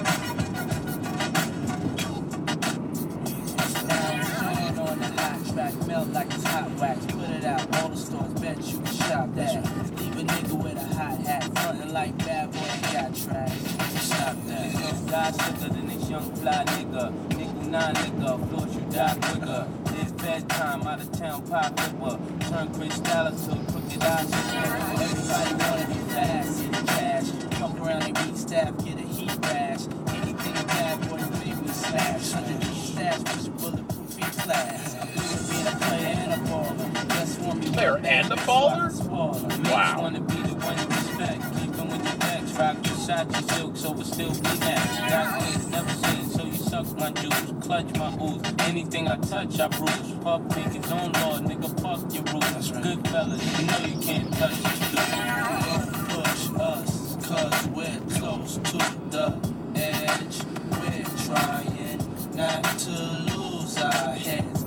Melt like it's hot wax, put it out, all the stores, bet you can shop that. Leave a nigga with a hot hat, frontin' like bad boy ain't got trash. Stop that. No die sicker than this young fly nigga. Nickel nine nigga, floors you die quicker. It's bedtime, out of town pop flipper. Turn Chris Dallas to a crooked eye sicker. Everybody wanna be fast, hit the cash. Fuck around and beat staff, get a heat rash. Anything a bad boy made me slash. Underneath stash, push a bulletproof heat flash. Player and a baller. Player and a baller? Wow. Wanna be the one you respect. Keeping with your backs, rock your shot, your silk, so we'll still be that. Got things never seen, so you suck my juice, clutch my ooze. Anything I touch, I bruise. Puff make his own law, nigga, fuck your rules. Good fellas, you know you can't touch it. Don't push us, cause we're close to the edge. We're trying not to lose our heads.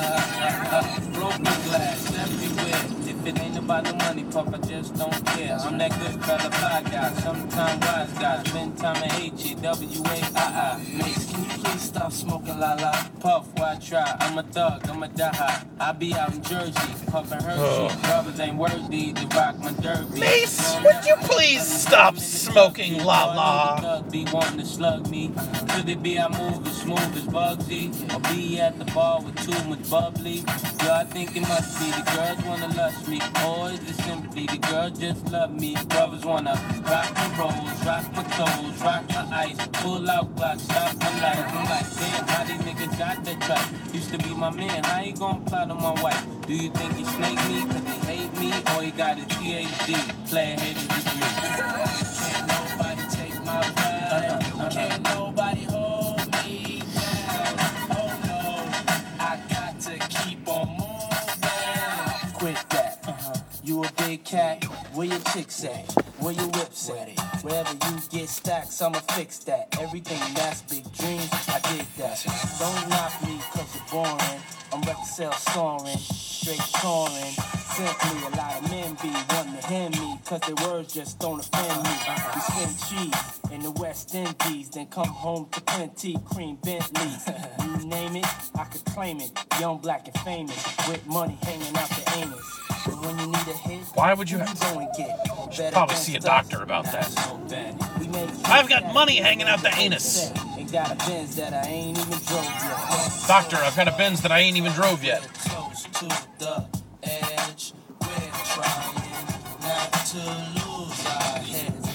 Broken glass everywhere. If it ain't about the money, puff, I just don't care. I'm that good fella, fly guy, sometime wise guy. Spend time at H E W A I I. Mace, can you please stop smoking la la? Puff, why try? I'm a thug, I'm a die. I be out in Jersey, puffin' Hershey. Oh. Brothers ain't worthy to rock my derby. Mace, would you please stop smoking la la? Be wanting to slug me. Could it be I move as smooth as Bugsy? Or be at the bar with too much bubbly? Yo, I think it must be the girls wanna lust me. Or is it simply the girls just love me? Brothers wanna rock the rolls, rock my toes, rock my ice, pull out blocks, stop my life. I'm like, damn, how these niggas got that trust? Used to be my man, how he gon' plot on my wife? Do you think he snake me cause he hate me? Or he got a P H D, player hated degree? Can't nobody take my pride. Can't nobody hold me down. Oh no, I got to keep on moving. Quit that. Uh-huh. You a big cat? Where your chicks at? Where your whips at? Wherever you get stacks, I'ma fix that. Everything that's big dreams, I did that. Don't knock me cause you're boring. I'm record sales soaring, straight soaring. Simply a lot of men be wanting to hear me cause their words just don't offend me. We spend cheese in the West Indies, then come home to plenty cream Bentleys. You name it, I could claim it. Young, black, and famous, with money hanging out the anus. And when you need a hit, why would you have to go and get? Should probably see a doctor about that. I've got money hanging out the anus. Got a Benz that I ain't even drove yet. Doctor, I've got a Benz that I ain't even drove yet. Close to the edge, we're trying not to lose our heads.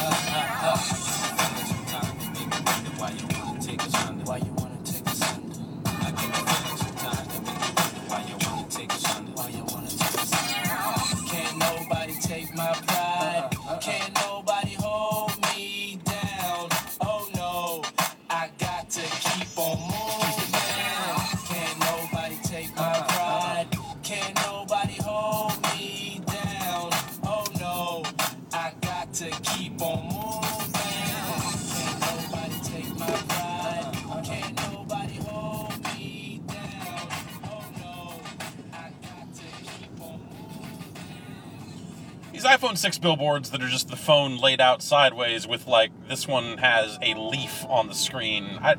Why you wanna take us under? Why you wanna take us under? I give you some time to make it. Why you wanna take us under? Why you wanna take us under? Can't nobody take my pride. Can't nobody hold me down. Oh no. I got to keep on moving. Can't nobody take my pride. Can't nobody hold me down. Oh no, I got to keep on moving. Can't nobody take my pride. Can't nobody hold me down. Oh no, I got to keep on moving. These iPhone six billboards that are just the phone laid out sideways with, like, this one has a leaf on the screen. I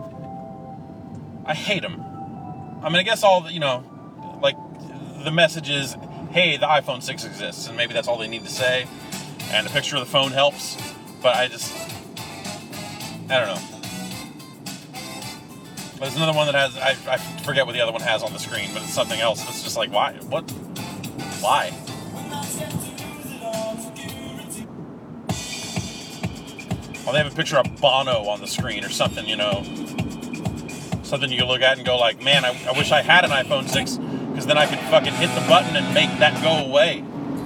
I hate them. I mean, I guess all, the, you know, like, the message is, hey, the iPhone six exists, and maybe that's all they need to say, and a picture of the phone helps, but I just, I don't know. There's another one that has, I, I forget what the other one has on the screen, but it's something else. It's just like, why? What? Why? Well, they have a picture of Bono on the screen or something, you know. Something you can look at and go like, man, I, I wish I had an iPhone six, because then I could fucking hit the button and make that go away.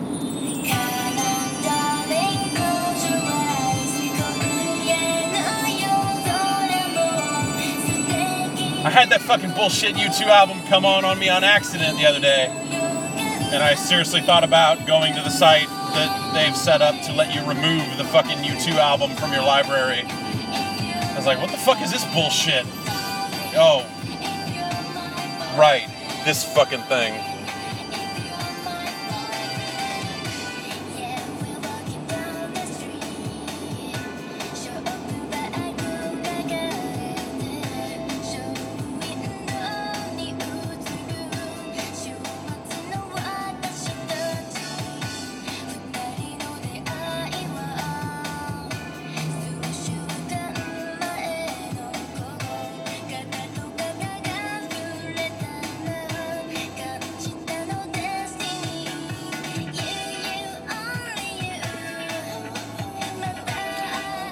I had that fucking bullshit U two album come on on me on accident the other day, and I seriously thought about going to the site that they've set up to let you remove the fucking U two album from your library. I was like, what the fuck is this bullshit? Oh, right, this fucking thing.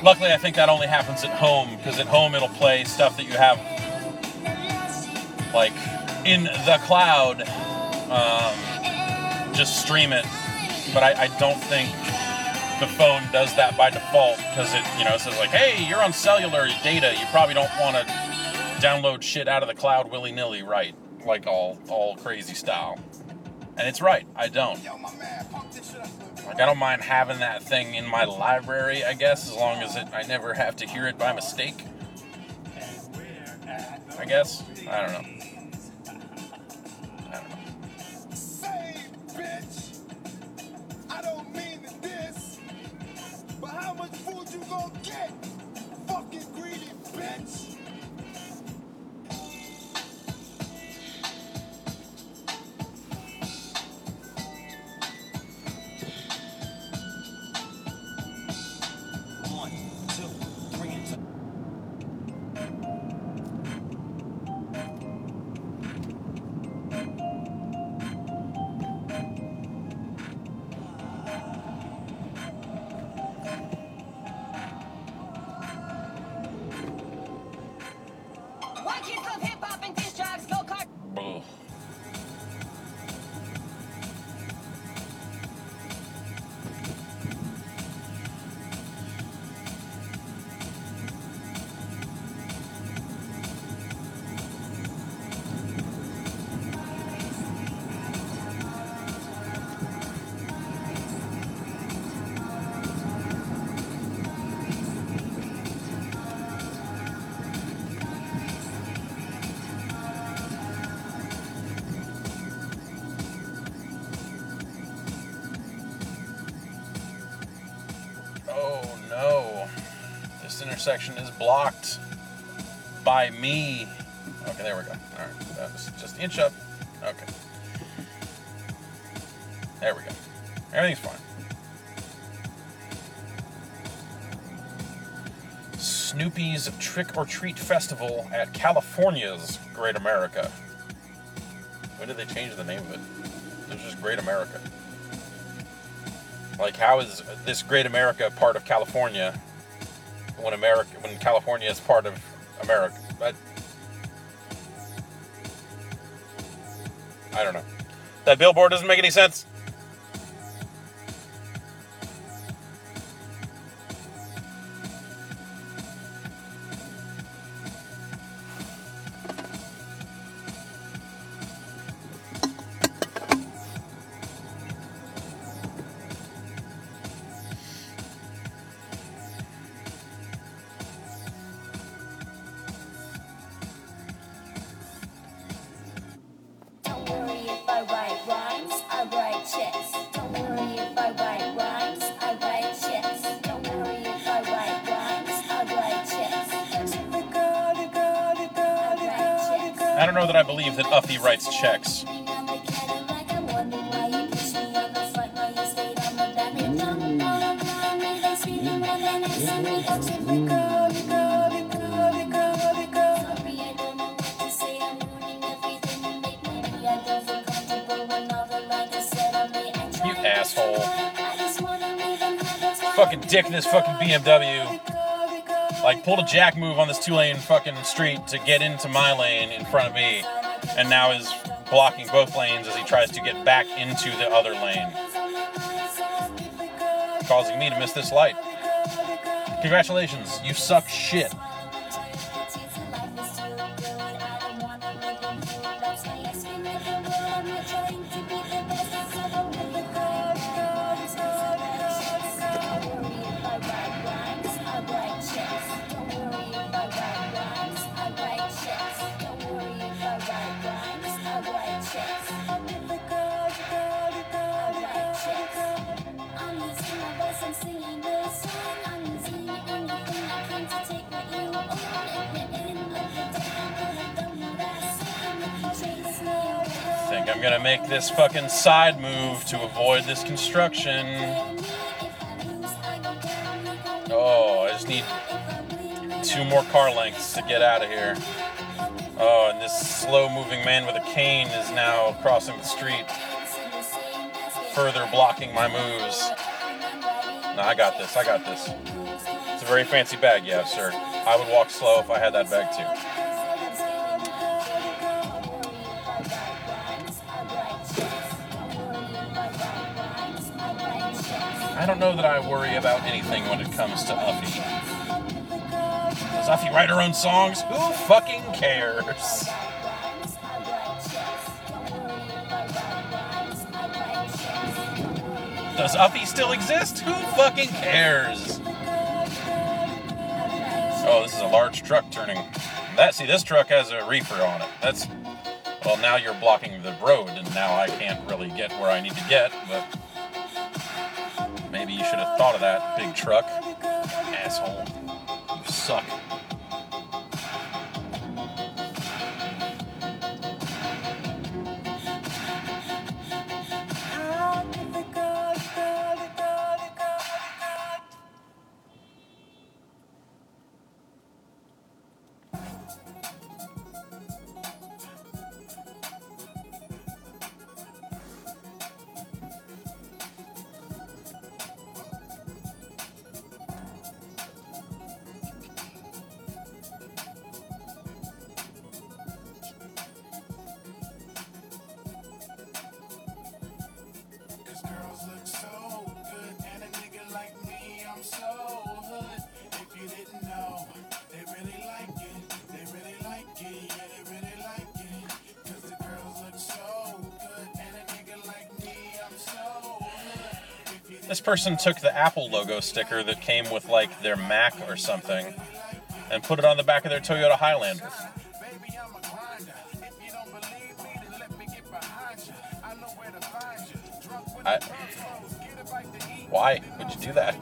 Luckily, I think that only happens at home, because at home it'll play stuff that you have, like, in the cloud. Um, just stream it. But I, I don't think the phone does that by default, because it, you know, it says like, hey, you're on cellular data. You probably don't want to download shit out of the cloud willy-nilly, right? Like all, all crazy style. And it's right, I don't. Like, I don't mind having that thing in my library, I guess, as long as it, I never have to hear it by mistake. I guess. I don't know. I don't know. Say, bitch, I don't mean to diss, but how much food you gonna get? Fucking greedy bitch. Ugh. Oh no, this intersection is blocked by me. Okay, there we go. All right, that was just inch up. Okay, there we go. Everything's fine. Snoopy's Trick or Treat Festival at California's Great America. When did they change the name of it? It was just Great America. Like, how is this Great America part of California when America, when California is part of America? But I don't know. That billboard doesn't make any sense. Don't worry if I write rhymes, I write checks. Don't worry if I write rhymes, I write checks. Don't worry if I write rhymes, I write checks. I don't know that I believe that Uffy writes checks. You asshole. Fucking dick in this fucking B M W. Like, pulled a jack move on this two-lane fucking street to get into my lane in front of me, and now is blocking both lanes as he tries to get back into the other lane, causing me to miss this light. Congratulations, you suck shit. I think I'm gonna make this fucking side move to avoid this construction. Oh, I just need two more car lengths to get out of here. Oh, and this slow-moving man with a cane is now crossing the street, further blocking my moves. No, I got this, I got this. It's a very fancy bag, yeah, sir. I would walk slow if I had that bag too. I don't know that I worry about anything when it comes to Uffy. Does Uffy write her own songs? Who fucking cares? Does Uffy still exist? Who fucking cares? Oh, this is a large truck turning. That, see, this truck has a reefer on it. That's, well, now you're blocking the road, and now I can't really get where I need to get, but maybe you should have thought of that, big truck. Asshole. You suck. This person took the Apple logo sticker that came with like their Mac or something and put it on the back of their Toyota Highlander. I, why would you do that?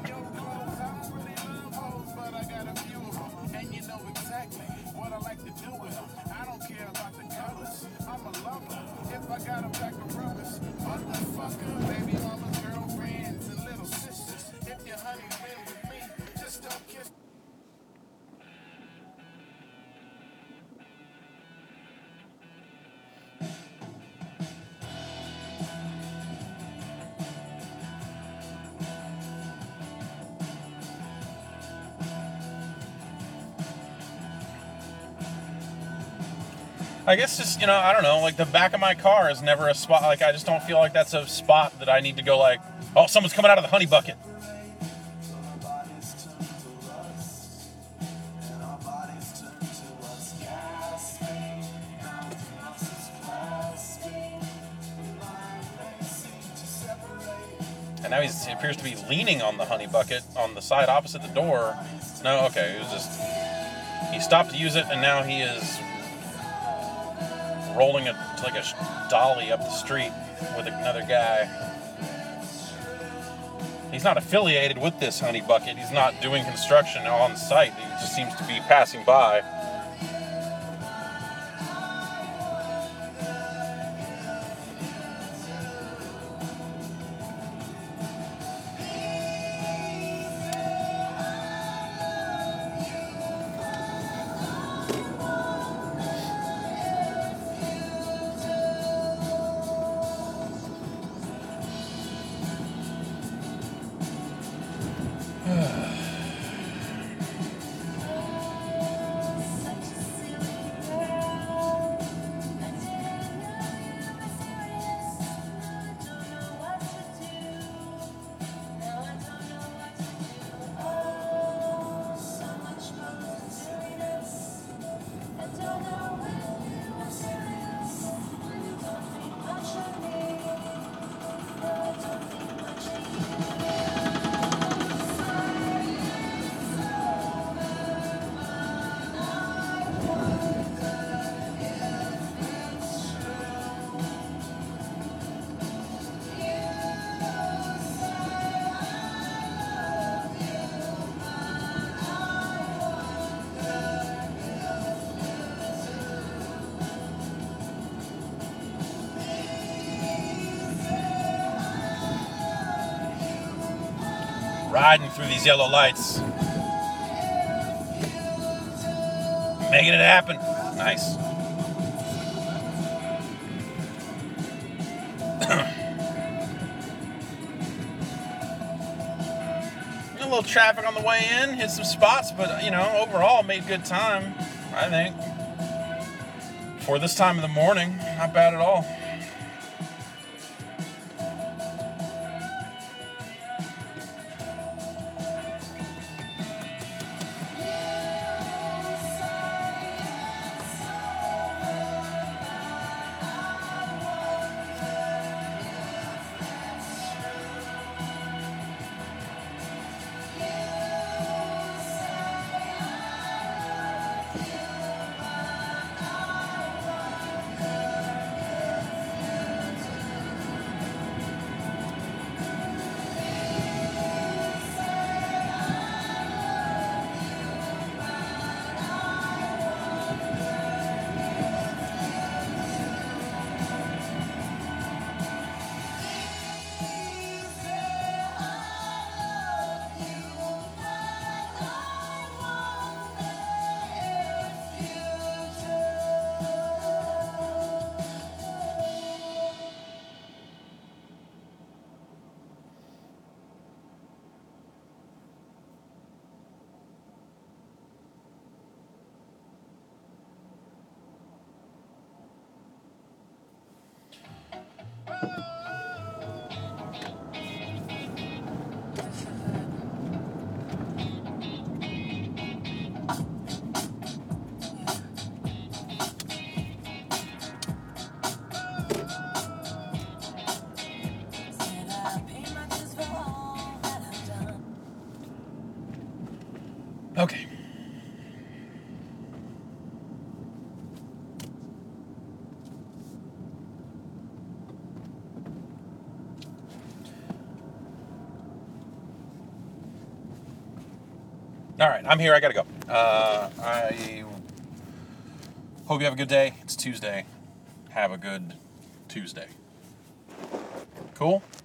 I guess just, you know, I don't know, like the back of my car is never a spot, like I just don't feel like that's a spot that I need to go like, oh, someone's coming out of the honey bucket. And now he's, he appears to be leaning on the honey bucket on the side opposite the door. No, okay, it was just, he stopped to use it and now he is rolling a, like a dolly up the street with another guy. He's not affiliated with this honey bucket. He's not doing construction on site. He just seems to be passing by. Riding through these yellow lights. Making it happen. Nice. little traffic on the way in, hit some spots, but, you know, overall made good time, I think. For this time of the morning, not bad at all. Okay. All right, I'm here. I gotta go. Uh, I hope you have a good day. It's Tuesday. Have a good Tuesday. Cool?